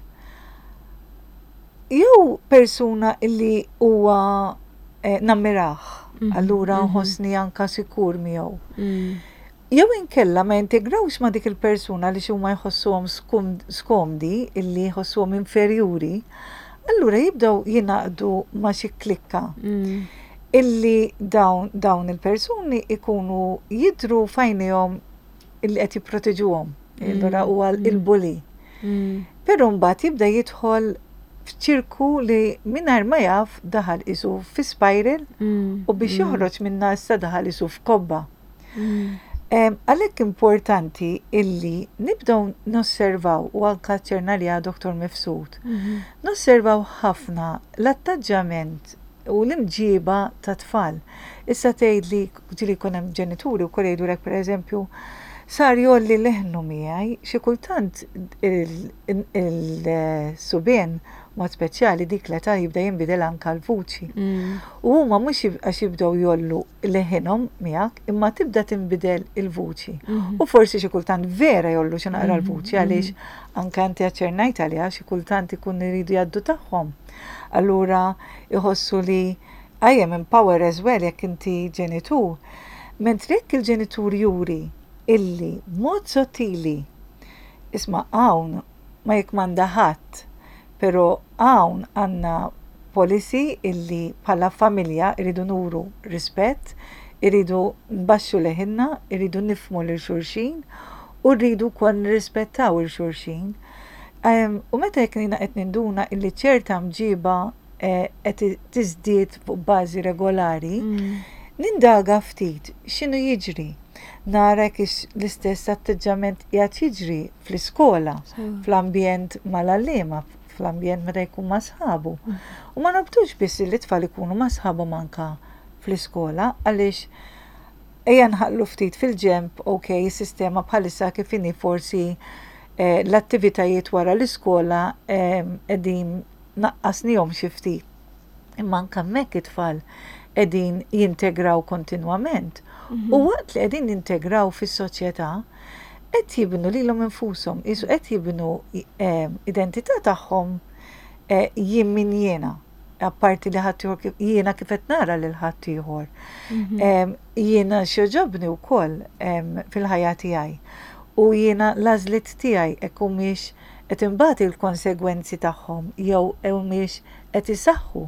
jew persuna li huwa eh, nammiraħ, allura nħossni anka sikur miegħu. Jew inkella ma jintegrawx ma dik il-persuna li xumma jħossuhom skomdi, illi jħossuhom inferjuri, allura jibdaw jinaqdu ma xi klikka. Illi dawn, dawn il-persuni ikunu jidru fajnihom illi qed jipproteġuhom, allura huwa il-bully. Però mbagħad jibda jidħol f'ċirku li mingħajr ma jaf daħal isu fi spiral u biex joħroġ minna issa daħal isu f'kobba. Għalhekk importanti illi nibdew nosservaw u anke ċernalija Doktor Mifsud. Nosservaw ħafna l-attaġġament u l-imġiba ta' tfal. Issa tgħidli ġieli jkun hemm ġenituri wkoll jgħidulek pereżempju sar jolli leħnu miegħi xi kultant il-subien mod speċjali dik l-età jibda jinbidel anke l-vuċi. U huma mhux għax jibdew jollu leħinhom miegħek, imma tibda tinbidel il-vuċi. U forsi xi kultant vera jollu xi naqra l-vuċi għaliex anke anti aċċernajt għaliha xi kultant ikun iridu jgħaddu tagħhom. Allura jħossu li I am empower as well jekk inti ġenitur. Mentri jekk il-ġenitur juri illi mod sottili isma' hawn ma jikmanda ħadd, però hawn għandna policy illi bħala familja iridu nuru rispett, iridu nbaxxu leħinna, iridu nifhmu lil xulxin u rridu wkoll nirrispettaw il-xulxin. U meta jekk jiena qed ninduna illi ċerta mġiba qed tiżdied fuq bażi regolari, nindaga ftit x'inhu jiġri. Nara kif l-istess atteġġament qiegħed jiġri fl-iskola, fl-ambjent mal-allima, fl-ambjent meta jkun ma' sħabu. U ma nabtux biss li tfal ikunu ma' sħabhom anke fl-iskola għaliex ejja nħallu ftit fil-ġemp, ok, is-sistema bħalissa kif inhi forsi l-attivitajiet wara l-iskola qegħdin naqqasnihom xi ftit. Imma anke hemmhekk it-tfal qegħdin jintegraw kontinwament. U waqt li qegħdin jintegraw fis-soċjetà qed jibnu lilhom infushom, isu qed jibnu identità tagħhom jien min jiena, apparti li ħadd ieħor jiena kif qed nara lil ħadd ieħor. Jiena x'joġobni wkoll fil-ħajja tiegħi. U jiena l-għażliet tiegħi hekk humiex qed imbagħad il-konsegwenzi tagħhom jew humiex qed isaħħu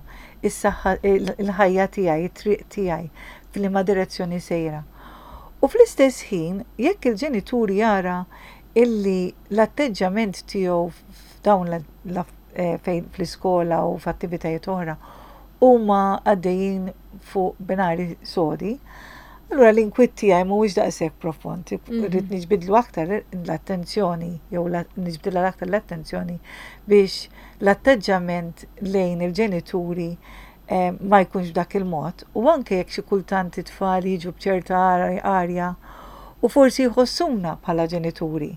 il-ħajja tiegħi, it-triq tiegħi fil-ma direzzjoni sejra. U fl-istess ħin, jekk il-ġenitur jara illi l-atteġġament tiegħu f'dawn fejn fl-iskola u f'attivitajiet oħra huma għaddejjin fuq binari sodi, Allura l-inkwitt tiegħi mhuwiex daqshekk profond, rrid niġbidlu aktar l-attenzjoni jew niġbidilha aktar l-attenzjoni biex l-atteġġament lejn il-ġenituri ma jkunx b'dak il-mod u anke jekk xi kultant it-tfal jiġu b'ċerta arja u forsi jħossuna bħala ġenituri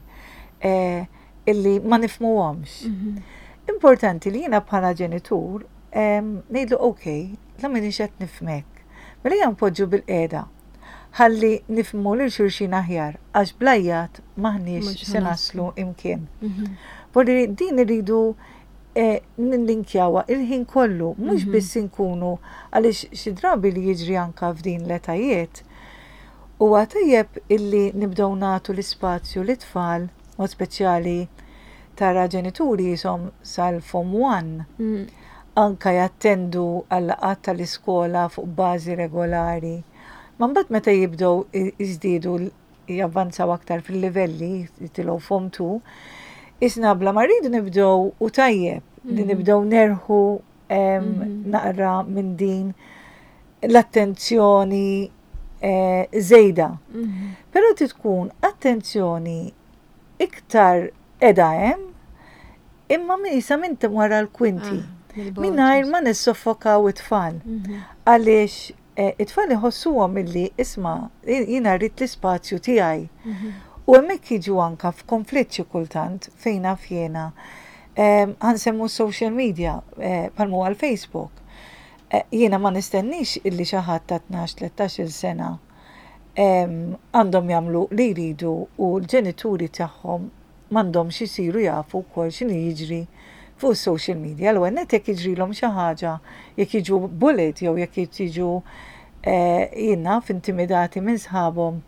illi ma nifhmuhomx. Importanti li jiena bħala ġenitur ngħidlu okej, la minix qed nifhmek. Mela hija npoġġu bil-qiegħda ħalli nifhmu lil xulxin aħjar għax blajjat maħniex se naslu imkien. Forri din iridu ninlinkjawha il-ħin kollu, mhux biss inkunu għaliex xi drabi li jiġri anke f'din l-etajiet huwa tajjeb illi nibdew nagħtu l-ispazju lit-tfal mod speċjali tara ġenituri jisom sal-form one anka jattendu għall-laqgħat tal-iskola fuq bażi regolari. Ma mbagħad meta jibdew iżdiedu javvanzaw aktar fil-livelli jitilgħu form two, isna bla ma rridu nibdew u tajjeb li nibdew nerħu naqra minn din l-attenzjoni żejda. Però tkun attenzjoni iktar edha hemm imma misa minn wara l-kwinti. Mingħajr ma nissoffokaw it-tfal. Għaliex it-tfal iħossuhom milli isma' jiena rrid l-ispazju tiegħi. U hemmhekk jiġu anke f'konflitt xi kultant fejn naf jiena. Ħansemmu social media bħalmu għal Facebook. Jiena ma nistennix illi xi ħadd ta' tnax tlettax-il sena għandhom jagħmlu li jridu u l-ġenituri tagħhom m'għandhomx isiru jafu wkoll x'inhu jiġri fuq social media. L-ewwel net jekk jiġrilhom xi ħaġa, jekk jiġu bullied jew jekk jiġu jiena f'intimidati minn sħabhom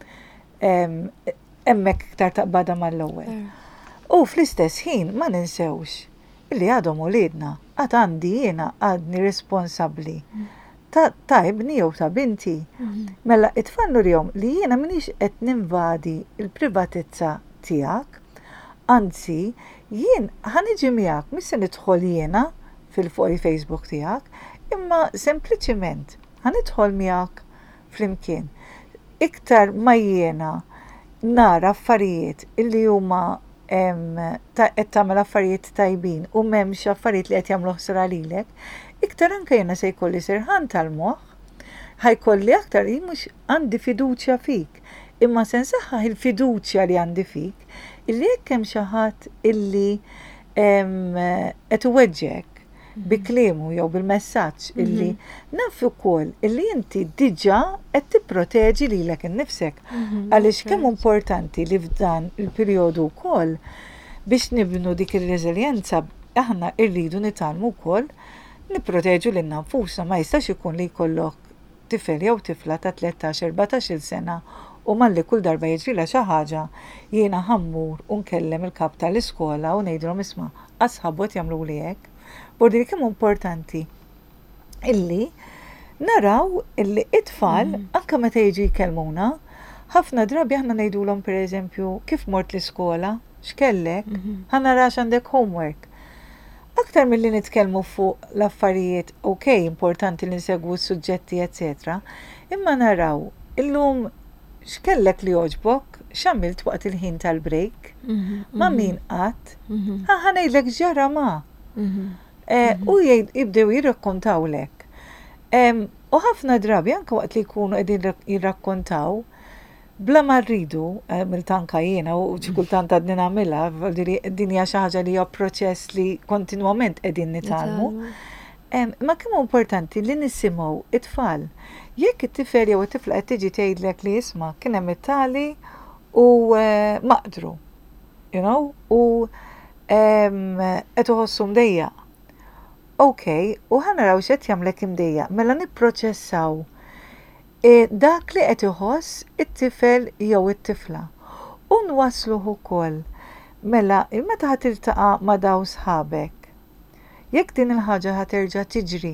hemmhekk iktar taqbada mal-ewwel. U fl-istess ħin ma ninsewx illi għadhom uliedna, għad għandi jiena għadni responsabbli ta' ibni jew ta' binti. Mela it-tfal nurihom li jiena m'iniex qed ninvadi l-privatezza tiegħek, anzi jien ħaniġi miegħek mhix se nidħol jiena fil-fuq il-Facebook tiegħek, imma sempliċement ħanidħol miegħek flimkien. Iktar ma jiena nara affarijiet illi huma qed tagħmel affarijiet tajbin u m'hemmx affarijiet li qed jagħmlu ħsara lilek, iktar anke jiena se jkolli sirħan tal-moħħ, ħajkolli aktar mhux għandi fiduċja fik, imma se nsaħħaħ il-fiduċja li għandi fik, illi jekk hemm xi ħadd illi qed iweġġek bi kliemu jew bil-messaġġ illi naf ukoll illi inti diġà qed tipproteġi lilek innifsek. Għaliex kemm importanti li f'dan il-perjodu wkoll biex nibnu dik ir-reżiljenza aħna rridu nitgħallmu wkoll nipproteġu lil nfusna. Ma jistax ikun li jkollok tifel jew tifla ta' tlettax erbatax-il sena u malli kull darba jiġrila xi ħaġa jiena ħammur u nkellem il-kap tal-iskola u ngħidlhom isma' asħabot jagħmlu li hekk. Bordi kemm importanti illi naraw illi it-tfal anke meta jiġu jkellmuna ħafna drabi aħna ngħidulhom pereżempju kif mort l-iskola, x'kellek, ħanara għandek homework. Aktar milli nitkellmu fuq l-affarijiet okej importanti li nsegwu s-suġġetti eċetera, imma naraw illum x'kellek li jogħġbok, x'għamilt waqt il-ħin tal-break, ma' min qatt, ħa ngħidlek ġara ma' u jibdew jirrakkontawlek. U ħafna drabi anke waqt li jkunu qegħdin jirrakkontaw bla ma rridu mill-tanka jiena u xi kultant għadni nagħmilha, din hija xi ħaġa li hija proċess li kontinwament qegħdin nitgħallmu. Ma kemm importanti li nisimgħu it-tfal. Jekk it-tifel jew it-tifla qed tiġi tgħidlek li isma' kien hemm it-tali u maqdru, you know, u qed iħossu mdejjaq. Okay, u ħanaraw x'qed jagħmlek imdejjaq, mela nipproċessaw dak li qed iħoss it-tifel jew it-tifla. U nwassluh ukoll mela meta ħadd tiltaqa' ma' dawn sħabek. Jekk din il-ħaġa ħaterġa' tiġri,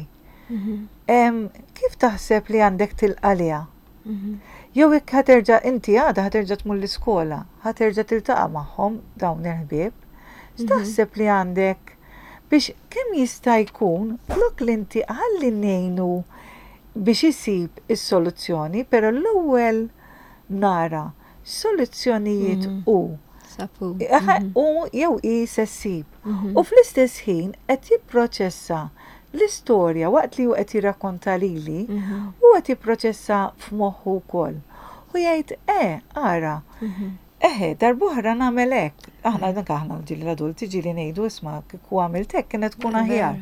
kif taħseb li għandek tilqalija? Jew jekk ħaterġa' inti għada ħaterġa' tmur l-iskola, ħaterġa' tiltaqa' magħhom dawn il-ħbieb, x'taħseb li għandek biex kemm jista' jkun flok li inti ħalli ngħinu biex isib is-soluzzjoni, però l-ewwel nara soluzzjonijiet u Sapu. u jew is issib. U fl-istess ħin qed jipproċessa l-istorja waqt li hu qed jirrakkonta lili u qed jipproċessa f'moħħu wkoll. U jgħid, eh, ara, eħe, darbohra nagħmel hekk. Aħna dak aħna ġieli l-adulti ġieli ngħidu isma' kieku għamilt hekk kienet tkun aħjar.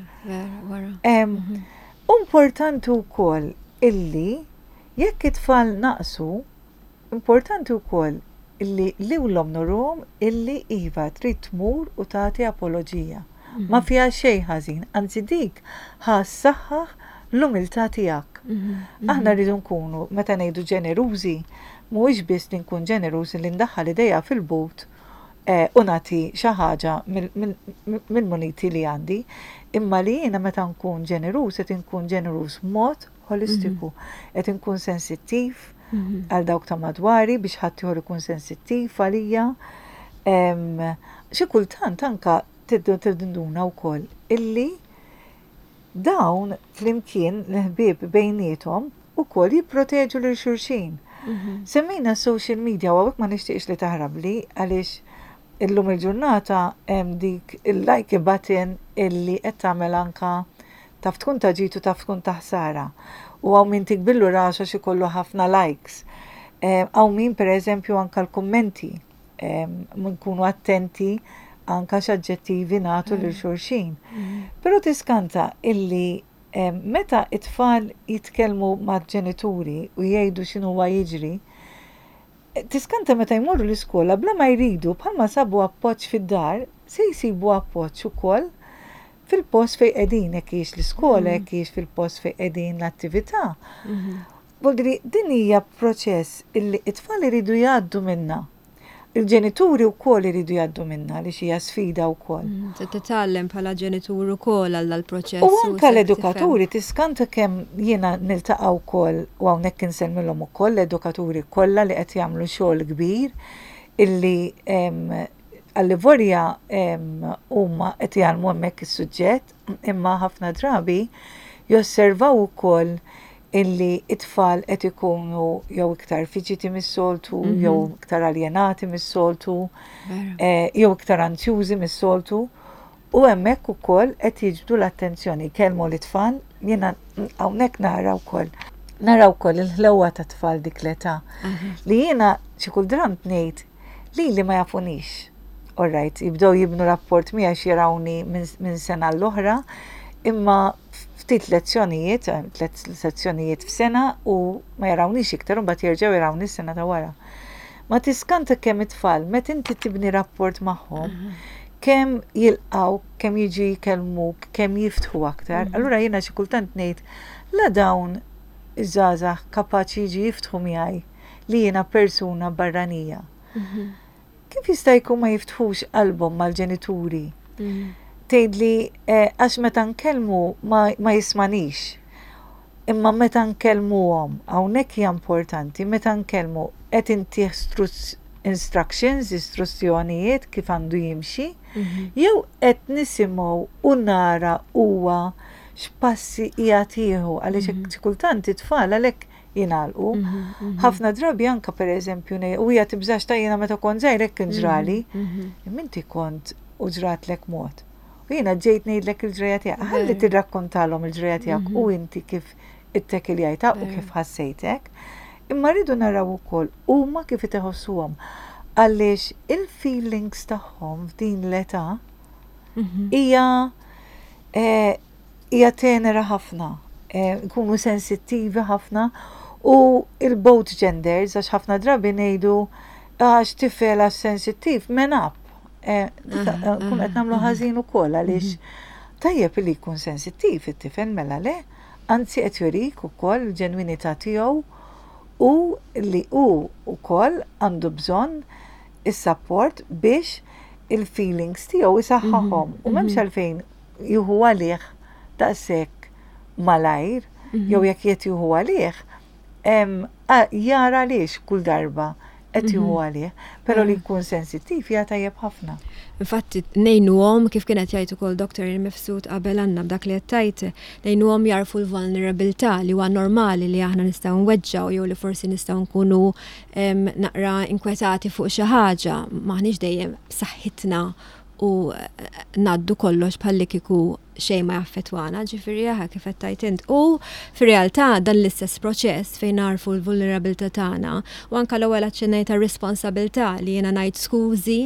Importanti wkoll illi jekk it-tfal naqsu, importanti wkoll illi li ulhom nurhom illi iva trid tmur u tagħti apoloġija. Ma fiha xejn ħażin, anzi dik ħassaħħaħ l-umiltà tiegħek. Aħna rridu nkunu meta ngħidu ġenerużi, mhuwiex biss li nkun ġenerużi li ndaħħal idejja fil-but u nagħti xi ħaġa mill-muniti li għandi, imma li jiena meta nkun ġeneruż qed inkun ġeneruż mod holistiku, qed inkun sensittiv għal dawk ta' madwari biex ħadd ieħor ikun sensittiv għalija. Xi kultant anke tiddunduna wkoll illi dawn flimkien l-ħbieb bejniethom ukoll jipproteġu lil xulxin. Semmejna social media u għawek ma nixtieqx li taħrabli għaliex illum il-ġurnata hemm dik il-like button illi qed tagħmel anka taf tkun ta' ġid u taf tkun ta' ħsara. U għaw min tikbillu raxa xi kollu ħafna likes. Għaw min pereżempju anka l-kummenti nkunu attenti anka x'aġġettivi nagħtu lil xulxin. Però tiskanta illi meta it-tfal jitkellmu maġ-ġenituri u jgħidu x'inhuwa jiġri, tiskanta meta jmorru l-iskola bla ma jridu bħalma sabu appoġġ fid-dar se jsibu appoġġ ukoll fil-post fej qegħdin jekk hix l-iskola, jekk hix fil-post fej qegħdin l-attività. Voldri din hija proċess illi t-tfal iridu jgħaddu minnha. Il-ġenituri wkoll iridu jgħaddu minnha li hija sfida wkoll. Se titgħallem bħala ġenitur ukoll għall-proċess. U anke l-edukaturi tiskanta kemm jiena niltaqa' wkoll u hawnhekk insellmilhom ukoll l-edukaturi kollha li qed jagħmlu xogħol kbir illi għall-Livorja huma qed jagħmlu hemmhekk is-suġġett imma ħafna drabi josservaw ukoll illi it-tfal qed ikunu jew iktar fiġiti mis-soltu, jew iktar aljenati mis-soltu, jew iktar anzjużi mis-soltu, u hemmhekk ukoll qed jiġbdu l-attenzjoni kelmu l-tfal, jiena hawnhekk nara wkoll. Nara wkoll il-ħlewwa ta' tfal dik l-età li jiena xi kultant ngħid li li ma jafunix. Alright, jibdew jibnu rapport miegħi jirawni minn sena l-oħra, imma ftit lezzjonijiet, tliet lezzjonijiet f'sena u ma jarawniex iktar u mbagħad jerġgħu jarawni s-sena ta' wara. Ma tiskanta kemm it-tfal meta inti tibni rapport magħhom, kemm jilqgħu, kemm jiġu jkellmuk, kemm jiftħu aktar. Allura jiena xi kultant ngħid la dawn iż-żgħażagħ kapaċi jiġu jiftħu miegħi li jiena persuna barranija. Kif jista' jkun ma jiftħux qalbhom mal-ġenituri? Tgħidli għax meta nkellmu ma jismanix. Imma meta nkellmuhom hawnhekk hija importanti, meta nkellmu qed intih instructions, istruzzjonijiet kif għandu jimxi, jew qed nisimgħu u nara huwa x'passi qiegħed jieħu għaliex xi kultant it-tfal għalhekk jingħalqu. Ħafna drabi anke pereżempju u hija tibżax ta' jiena meta kont żgħir hekk inġrali, inti kont u ġratlek mod. U jiena ġejt ngħidlek il-ġrejja tiegħek, ħalli tirrakkontalhom il-ġrejja tiegħek u inti kif ittekiljajta u kif ħassejtek. Imma rridu naraw ukoll huma kif iħossuhom għaliex il-feelings tagħhom f'din l-età hija hija tenera ħafna, nkunu sensittivi ħafna u il-both genders għax ħafna drabi ngħidu għax tifel għax sensittiv men up. Kun qed nagħmlu ħażin ukoll għaliex tajjeb li jkun sensittiv it-tifel mela le, anzi qed jurik ukoll il-ġenwinità tiegħu u li hu wkoll għandu bżonn is-support biex il-feelings tiegħu isaħħahom u m'hemmx għalfejn jieħu għalih daqshekk malajr jew jekk qed jieħu għalih jara għaliex kull darba qed jieħu għalih, però li jkun sensittiv hija tajjeb ħafna. Infatti, nejnuhom kif kienet jgħid ukoll Doktor Mifsud qabel għandna b'dak li qed tajt, nejnuhom jarfu l-vulnerabilità li huwa normali li aħna nistgħu nweġġaw jew li forsi nistgħu nkunu naqra inkwetati fuq xi ħaġa, maħniex dejjem b'saħħitna u naddu kollox bħalli kieku xejn ma jaffettwana, ġifieri aħna kif qed tajt int. U fir-realtà dan l-istess proċess fejn narfu l-vulnerabilità tagħna u anke l-ewwel aċċennejt tar-responsabilità li jiena ngħid skużi,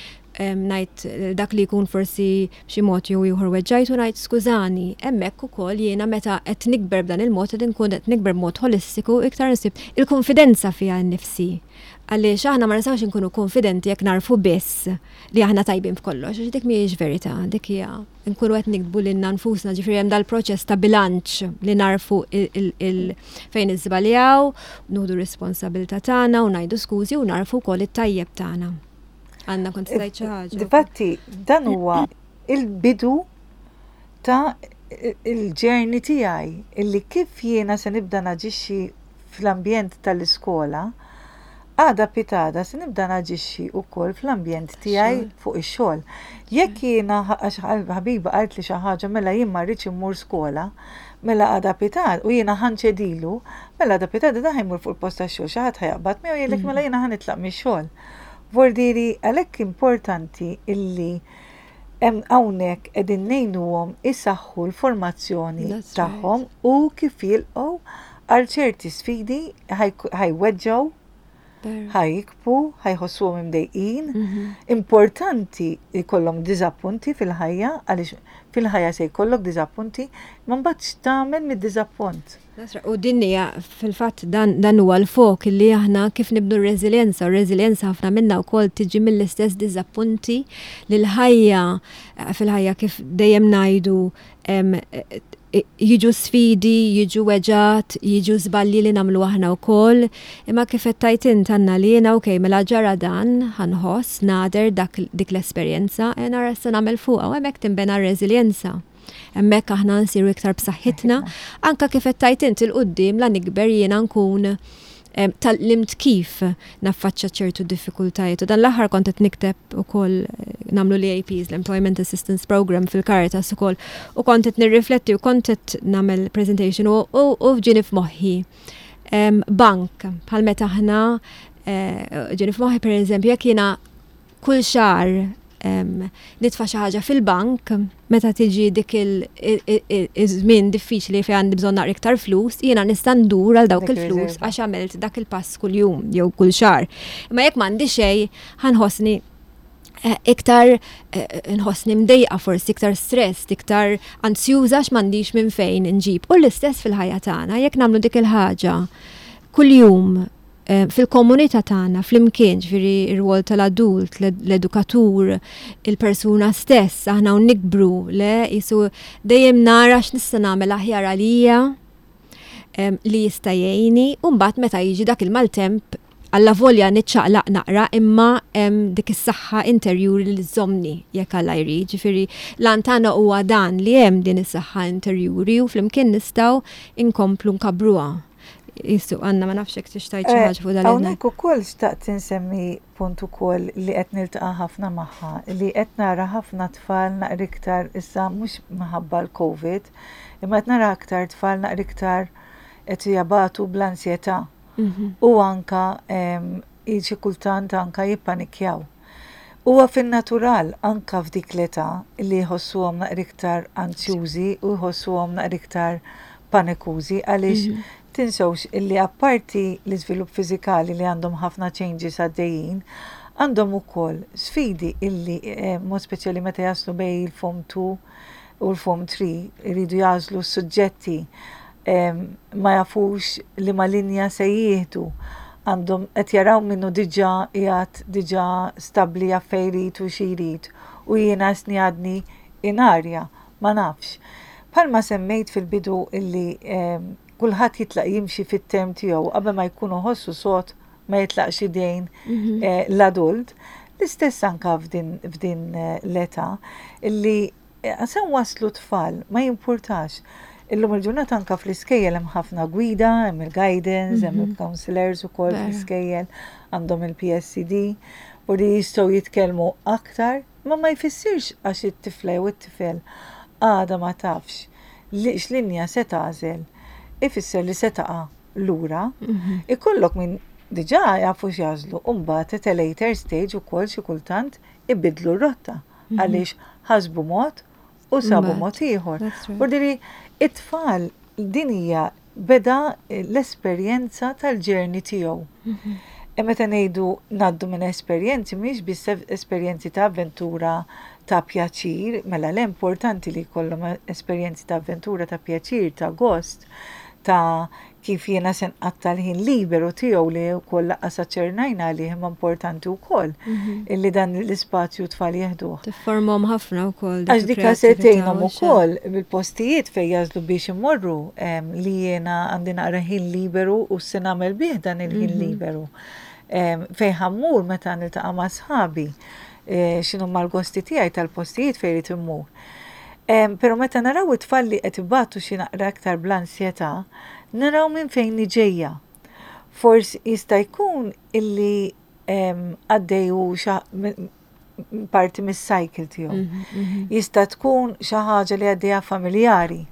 najt dak li jkun forsi b'xi mod jew ieħor weġġajtu ngħid skużani, hemmhekk ukoll jiena meta qed nikber b'dan il-mod qed inkun qed nikber b'mod holistiku iktar nisib il-konfidenza fiha nnifsi. Għaliex aħna ma nistgħux inkunu konfidenti jekk narfu biss li aħna tajbin f'kollox, għax dik mhijiex verità, dik hija nkunu qed nikbu lilna nfusna, ġifieri hemm dal-proċess ta' bilanċ li narfu fejn iżbaljaw, nuħdu responsabilità tagħna u ngħidu skużi u narfu wkoll it-tajjeb tagħna. Għanna kont stajt xi ħaġa. Difatti, dan huwa il-bidu ta' il-ġerni tiegħi illi kif jiena se nibda naġixxi fl-ambjent tal-iskola, għada pitada se nibda naġixxi wkoll fl-ambjent tiegħi fuq ix-xogħol. Jekk jiena ħabiba qalt li xi ħaġa mela jien ma rridx immur skola, mela għada pitad u jiena ħanċedilu, mela għada pitada da ħajmur fuq il-post tax-xogħol xi ħadd ħajaqbad miegħu jgħidlek mela jiena ħanitlaq mix-xogħol. Vordiri għalhekk importanti illi hemm hawnhekk qegħdin ngħinuhom isaħħu l-formazzjoni tagħhom u kif jilqgħu għal ċerti sfidi ħajweġġgħu, ħajjikbu, ħajħossuhom imdejqin. Importanti jkollhom diżappunti fil-ħajja għaliex fil-ħajja se jkollok diżappunti, ma mbagħad tagħmel mid-diżappunt. U din hija fil-fatt dan huwa l-fok li aħna kif nibnu r-reżiljenza, u r-reżiljenza ħafna minnha wkoll tiġi mill-istess diżappunti li l-ħajja fil-ħajja kif dejjem ngħidu jiġu sfidi, jiġu weġat, jiġu żbalji li nagħmlu aħna wkoll, imma kif qed tajt int għandna li jiena okej mela ġara dan ħanħoss nader dik l-esperjenza e nara se nagħmel fuqha u hemmhekk tinbena r-reżiljenza. Hemmhekk aħna nsiru iktar b'saħħitna, anke kif qed tajt int il-qudiem la nikber jiena nkun tal-limt kif naffaċċa ċertu diffikultajiet. U dan l-aħħar kont qed nikteb ukoll nagħmlu l A Ps, l-Employment Assistance Program fil-Caritas ukoll, u kont qed nirrifletti u kont qed nagħmel presentation u ġieni f'moħħi bank bħal meta aħna ġieni f'moħħi pereżempju jekk jiena kull xahar nitfa' xi ħaġa fil-bank meta tiġi dik il-żmien diffiċli fejn għandi bżonn naqra iktar flus, jiena nista' ndur għal dawk il-flus għax għamilt dak il-pass kuljum jew kull xahar. Imma jekk m'għandi xejn ħanħossni iktar nħossni mdejqa forsi iktar stress, iktar ansjuża x'm'għandix minn fejn inġib. U l-istess fil-ħajja tagħna jekk nagħmlu dik il-ħaġa kuljum fil-komunità tagħna, fl-imkien, ġifieri r-rwol tal-adult, l-edukatur, il-persuna stess, aħna nikbru le jisu dejjem nara x'nista' nagħmel aħjar għalija li jista' jgħinni u mbagħad meta jiġi dak il-maltemp alla volja niċċaqlaq naqra imma dik is-saħħa interjuri li żommni jekk Alla jrid, ġifieri lan tagħna huwa dan li hemm din is-saħħa interjuri u flimkien nistgħu inkomplu nkabruha. Jissu, għanna ma nafxek tixtajt xi ħaġa fuq dan. Hawnhekk ukoll xtaqt insemmi punt ukoll li qed niltaqa' ħafna magħha, li qed nara ħafna tfal naqra iktar issa mhux minħabba l-COVID, imma qed nara aktar tfal naqra iktar qed jabatu bl-ansjetà u anka jiġi kultant anka jippanikjaw. Huwa fin-natural anka f'dik l-età li jħossuhom naqra iktar anzjużi u jħossuhom naqra iktar panikużi għaliex tinsewx illi apparti l-iżvilupp fiżikali li għandhom ħafna changes għaddejjin, għandhom ukoll sfidi illi mod speċjali meta jaslu bej il-form two u l-form three iridu jażlu s-suġġetti ma jafux li ma linja se jieħdu, għandhom qed jaraw minnu diġà qiegħed diġà stabbli affarijiet u xi jrid u jiena sni għadni inarja ma nafx. Bħalma semmejt fil-bidu illi kulħadd jitlaq jimxi fit-term tiegħu qabel ma jkunu ħossu sod ma jitlaqx idejn l-adult. L-istess anka f'din l-età illi se waslu tfal ma jimpurtax Illum il-ġurnata anka fl-iskejjel hemm ħafna gwida, hemm il-guidance, hemm il-counselors ukoll fl-iskejjel, għandhom il-P S C D, u li jistgħu jitkellmu aktar, ma ma jfissirx għax it-tifla jew it-tifel għada ma tafx li x'linja se tagħżel, ifisser li se taqa' lura, ikollok minn diġà jafu x'jażlu, u mbagħad at a later stage ukoll xi kultant ibidlu r-rotta għaliex ħasbu mod u sabu mod ieħor. U diri it-tfal din hija beda l-esperjenza tal-ġerni tiegħu. E meta ngħidu ngħaddu minn esperjenzi mhix biss esperjenzi ta' avventura ta' pjaċir, mela l-importanti li jkollhom esperjenzi ta' avventura ta' pjaċir, ta' gost, ta' kif jiena se nqatta l-ħin liberu tiegħu li wkoll laqas aċċernajna li huma importanti wkoll illi dan l-ispazju tfal jeħduh. Tifformhom ħafna wkoll. Għax dik se tgħinhom ukoll bil-postijiet fejn jażlu biex imorru li jiena għandi naqra ħin liberu u se nagħmel bih dan il-ħin liberu. Fejn ħammur meta niltaqa' ma' sħabi x'inhu mal-gosti tiegħi tal-postijiet fejn irid immur. Pero meta naraw it-tfal li qed ibatu xi naqra aktar bl-ansjetà, naraw minn fejn ġejja. Forsi jista' jkun illi għaddejju parti mis-cycle tiegħu. Jista' tkun xi ħaġa li għaddejja familjari.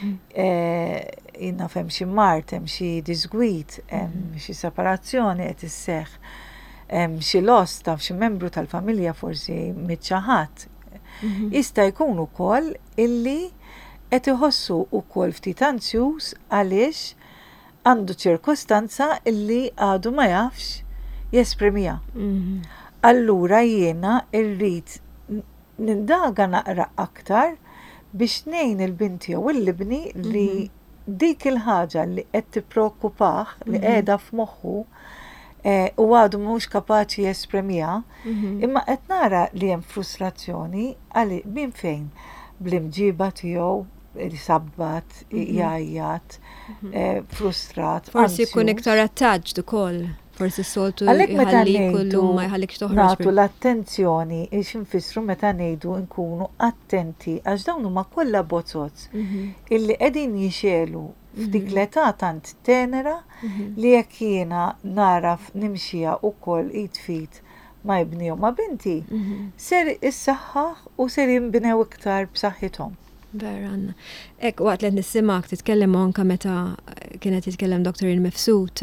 Inna fem xi mart, hemm xi disgwit, hemm xi separazzjoni qed isseħħ, hemm xi loss ta' xi membru tal-familja forsi mitċaħat. Jista' jkun ukoll illi qed iħossu wkoll ftit anzjuż għaliex għandu ċirkostanza illi għadu ma jafx jesprimiha. Allura jiena rrid nindaga naqra aktar biex ngħin il-binti jew il-libni li dik il-ħaġa li qed tippreokkupah li qiegħda f'moħħu u għadu mhux kapaċi jesprimiha, imma qed nara li hemm frustrazzjoni għali minn fejn bl-imġiba tiegħu sabbat, jajjat, frustrat. Forsi jkun iktar attached ukoll. Forsi s-soltu jħallik kullu ma jħallikx toħroġ. Nagħtu l-attenzjoni ix infissru meta ngħidu nkunu attenti għax dawn huma kollha bozzozz illi qegħdin jixelu f'dik l-età tant tenera li jekk jiena naraf nimxija wkoll id fit ma jibni u ma binti, ser issaħħaħ u ser jinbnew iktar b'saħħithom. Vera, ek waqt li nisimak titkellem anka meta kienet titkellem doktorin Mifsud.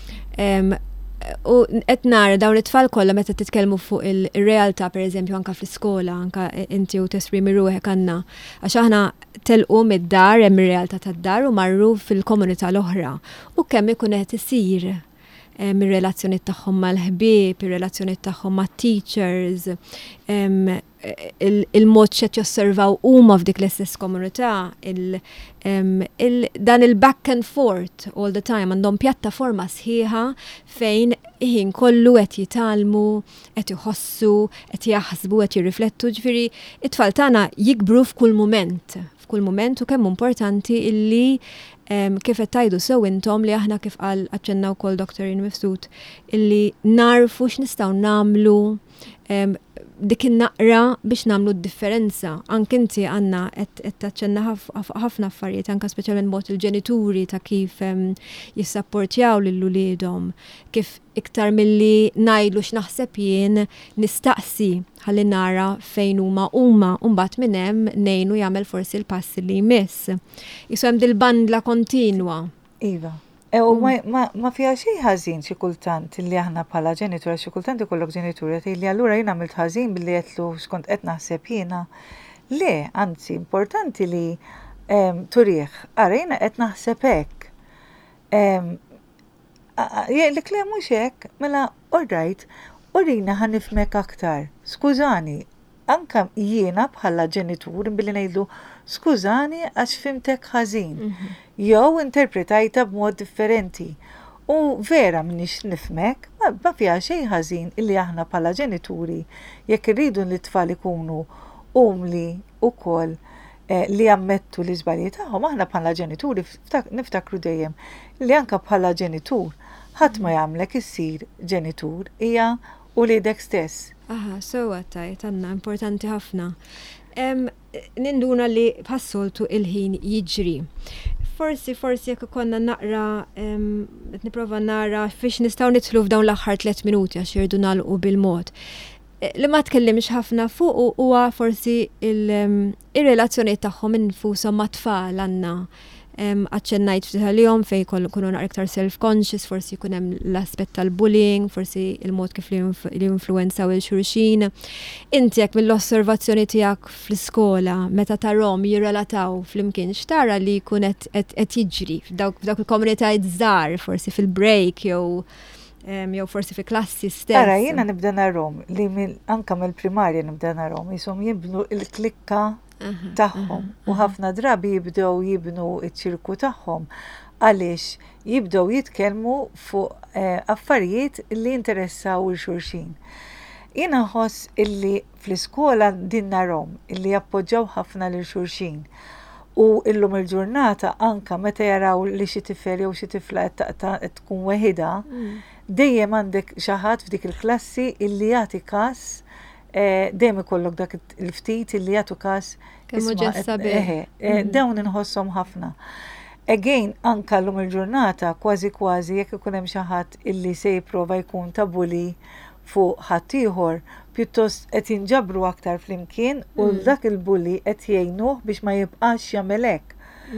U qed nara dawn it-tfal kollha meta titkellmu fuq il-realtà pereżempju anka fl-iskola, anka inti u tesprimi ruħek għandna. Għax aħna telqu mid-dar hemm ir-realtà tad-dar u marru fil-komunità l-oħra. U kemm ikun qed isir mir-relazzjonijiet tagħhom mal-ħbieb, ir-relazzjonijiet tagħhom mat-teachers, il-mod xed josservaw huma f'dik l-istess komunità, dan il-back and forth all the time għandhom pjattaforma sħiħa fejn ħin kollu qed jitalmu, qed iħossu, qed jaħsbu, qed jirriflettu, ġifieri it-tfal tagħna jikbru f'kull mument, f'kull mument u kemm importanti illi kif qed tajdu sew intom li aħna kif qal aċċenna wkoll Doktorin Mifsud illi narfu x'nistgħu nagħmlu dik in-naqra biex nagħmlu d-differenza. Anke inti għandna qed taċċenna ħafna affarijiet anke speċjalment mod il-ġenituri ta' kif jissapportjaw lil uliedhom, kif iktar milli ngħidlu x'naħseb jien nistaqsi ħalli nara fejn huma huma u mbagħad minn hemm ngħinu jagħmel forsi l-passi li jmiss. Isu hemm dil-bandla kontinwa. Iva. U ma fija xej ħażin xi kultant li aħna bħala ġenitura xi kultant ikollok ġenitura li allura jien għamilt ħażin billi qedlu skont qed naħseb jiena. Le, anzi importanti li turih, ara jiena qed naħseb hekk. Jekk le mhux hekk, mela all right, urina ħanifmek aktar. Skużani, anke jiena bħala ġenitur billi ngħidlu skużani għax fimtek ħażin. Jew interpretajta b'mod differenti. U vera minix nifmek, ma fiha xejn ħażin illi aħna bħala ġenituri jekk irridu li t-tfal ikunu umli wkoll li ammettu li żbalji tagħhom, aħna bħala ġenituri niftakru dejjem li anke bħala ġenitur ħadd ma jagħmlek issir ġenitur hija uliedek stess. Aha, sewwa tajt għandna importanti ħafna. ninduna li passoltu il-ħin jiġri. Forsi, forsi jekk konna naqra, qed nipprova nara fiex nistgħu nidħlu f'dawn l-aħħar tliet minuti għax jirdu nagħlqu bil-mod. Li ma tkellimx ħafna fuq huwa forsi il-relazzjonijiet tagħhom infushom ma' tfal għandna. Aċċennajt f'tħalihom fejn kunu naqra iktar self-conscious, forsi jkun hemm l-aspett tal-bullying, forsi il-mod kif li influenzaw il-xulxin. Inti jekk mill-osservazzjoni tiegħek fl-iskola meta tarhom jirrelataw flimkien x'tara li jkun qed jiġri f'dawk il-komunitajiet żgħar, forsi fil-break jew jew forsi fi klassi stess. Ara jiena nibda narhom li anke mill-primarja nibda narhom jisom jibnu il-klikka tagħhom u ħafna drabi jibdew jibnu iċ-ċirku tagħhom għaliex jibdew jitkellmu fuq affarijiet li interessaw il-xulxin. Jiena nħoss illi fl-iskola din narhom illi jappoġġaw ħafna lil xulxin u illum il-ġurnata anka meta jaraw li xi tifel jew xi tifla tkun weħida dejjem għandek xi ħadd f'dik il-klassi illi jagħti każ dejjem ikollok dak il-ftit illi jagħtu każ dawn inħosshom ħafna. Again, anka llum il-ġurnata kważi kważi jekk ikun hemm xi ħadd illi se jipprova jkun ta' bully fuq ħadd ieħor, pjuttost qed jinġabru aktar flimkien u dak il-bully qed jgħinuh biex ma jibqax jagħmel hekk.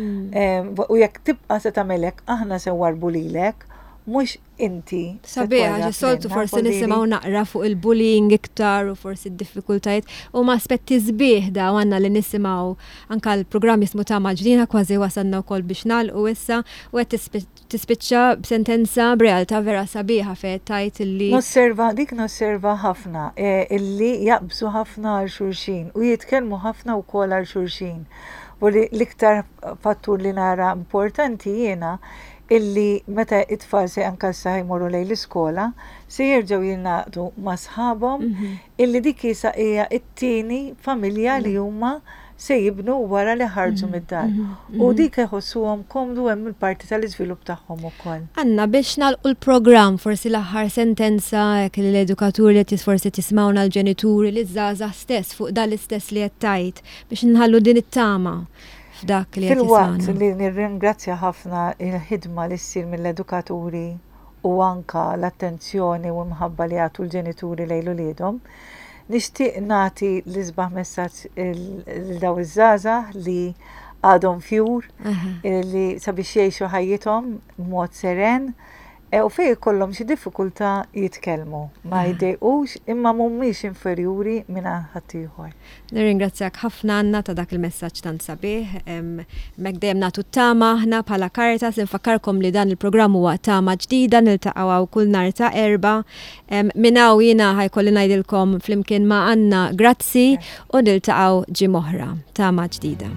U jekk tibqa' se tagħmel hekk aħna se warbu lilek mux inti. Sabiħa, ġisoltu forsi nisimaw naqra fuq il-bullying iktar u forsi d-diffikultajiet u ma aspetti zbieħ da għanna li nisimaw anka l-program jismu ta' maġdina kważi wasanna u kol biex nalqu issa u għed tispiċċa b'sentenza b'realta vera sabiħa fejn tajt illi. Nosserva, dik nosserva ħafna illi jaqbsu ħafna għal xulxin u jitkellmu ħafna u kol għal xulxin. U l-iktar fattur li nara importanti jiena illi meta it-tfal se anka sa jmorru lejn l-iskola se jerġgħu jingħaqdu ma' sħabhom illi dik isa hija t-tieni familja li huma se jibnu wara li ħarġu mid-dar. U dik iħossuhom komdu hemm il-parti tal-iżvilupp tagħhom ukoll. Anna biex nagħlqu l-programm forsi l-aħħar sentenza jekk l-edukaturi qed forsi tismawna l-ġenituri li żgħażagħ stess fuq dan l-istess li qed tgħid biex nħallu din it-tama. Fil-waqt li nirringrazzja ħafna il-ħidma li ssir mill-edukaturi u anka l-attenzjoni u mħabba li għatu l-ġenituri lejn uliedhom, nixtieq nagħti l-isbaħ messaġġ l-daw iż-żgħażagħ li għadhom fjur li sabiex jgħixu ħajjithom b'mod seren u fejn ikollhom xi diffikultà jitkellmu. Ma jdejqux imma mhumiex inferjuri minn ħadd ieħor. Nirringrazzjak ħafna Anna ta' dak il-messaġġ tant sabiħ. Mek dejjem nagħtu tama aħna bħala Caritas infakkarkom li dan il-programm huwa tama ġdida niltaqgħu kull nhar ta' erba'. Minn hawn jiena ħajkolli ngħidilkom flimkien ma' Anna grazzi u niltaqgħu ġimgħa oħra. Tama ġdida.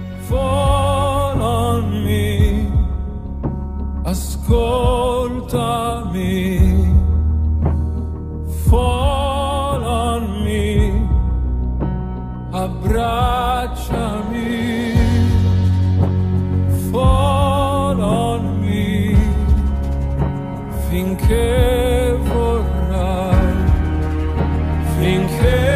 Fall on me. Ascoltami, fall on me, abbracciami, fall on me, finché vorrai, finché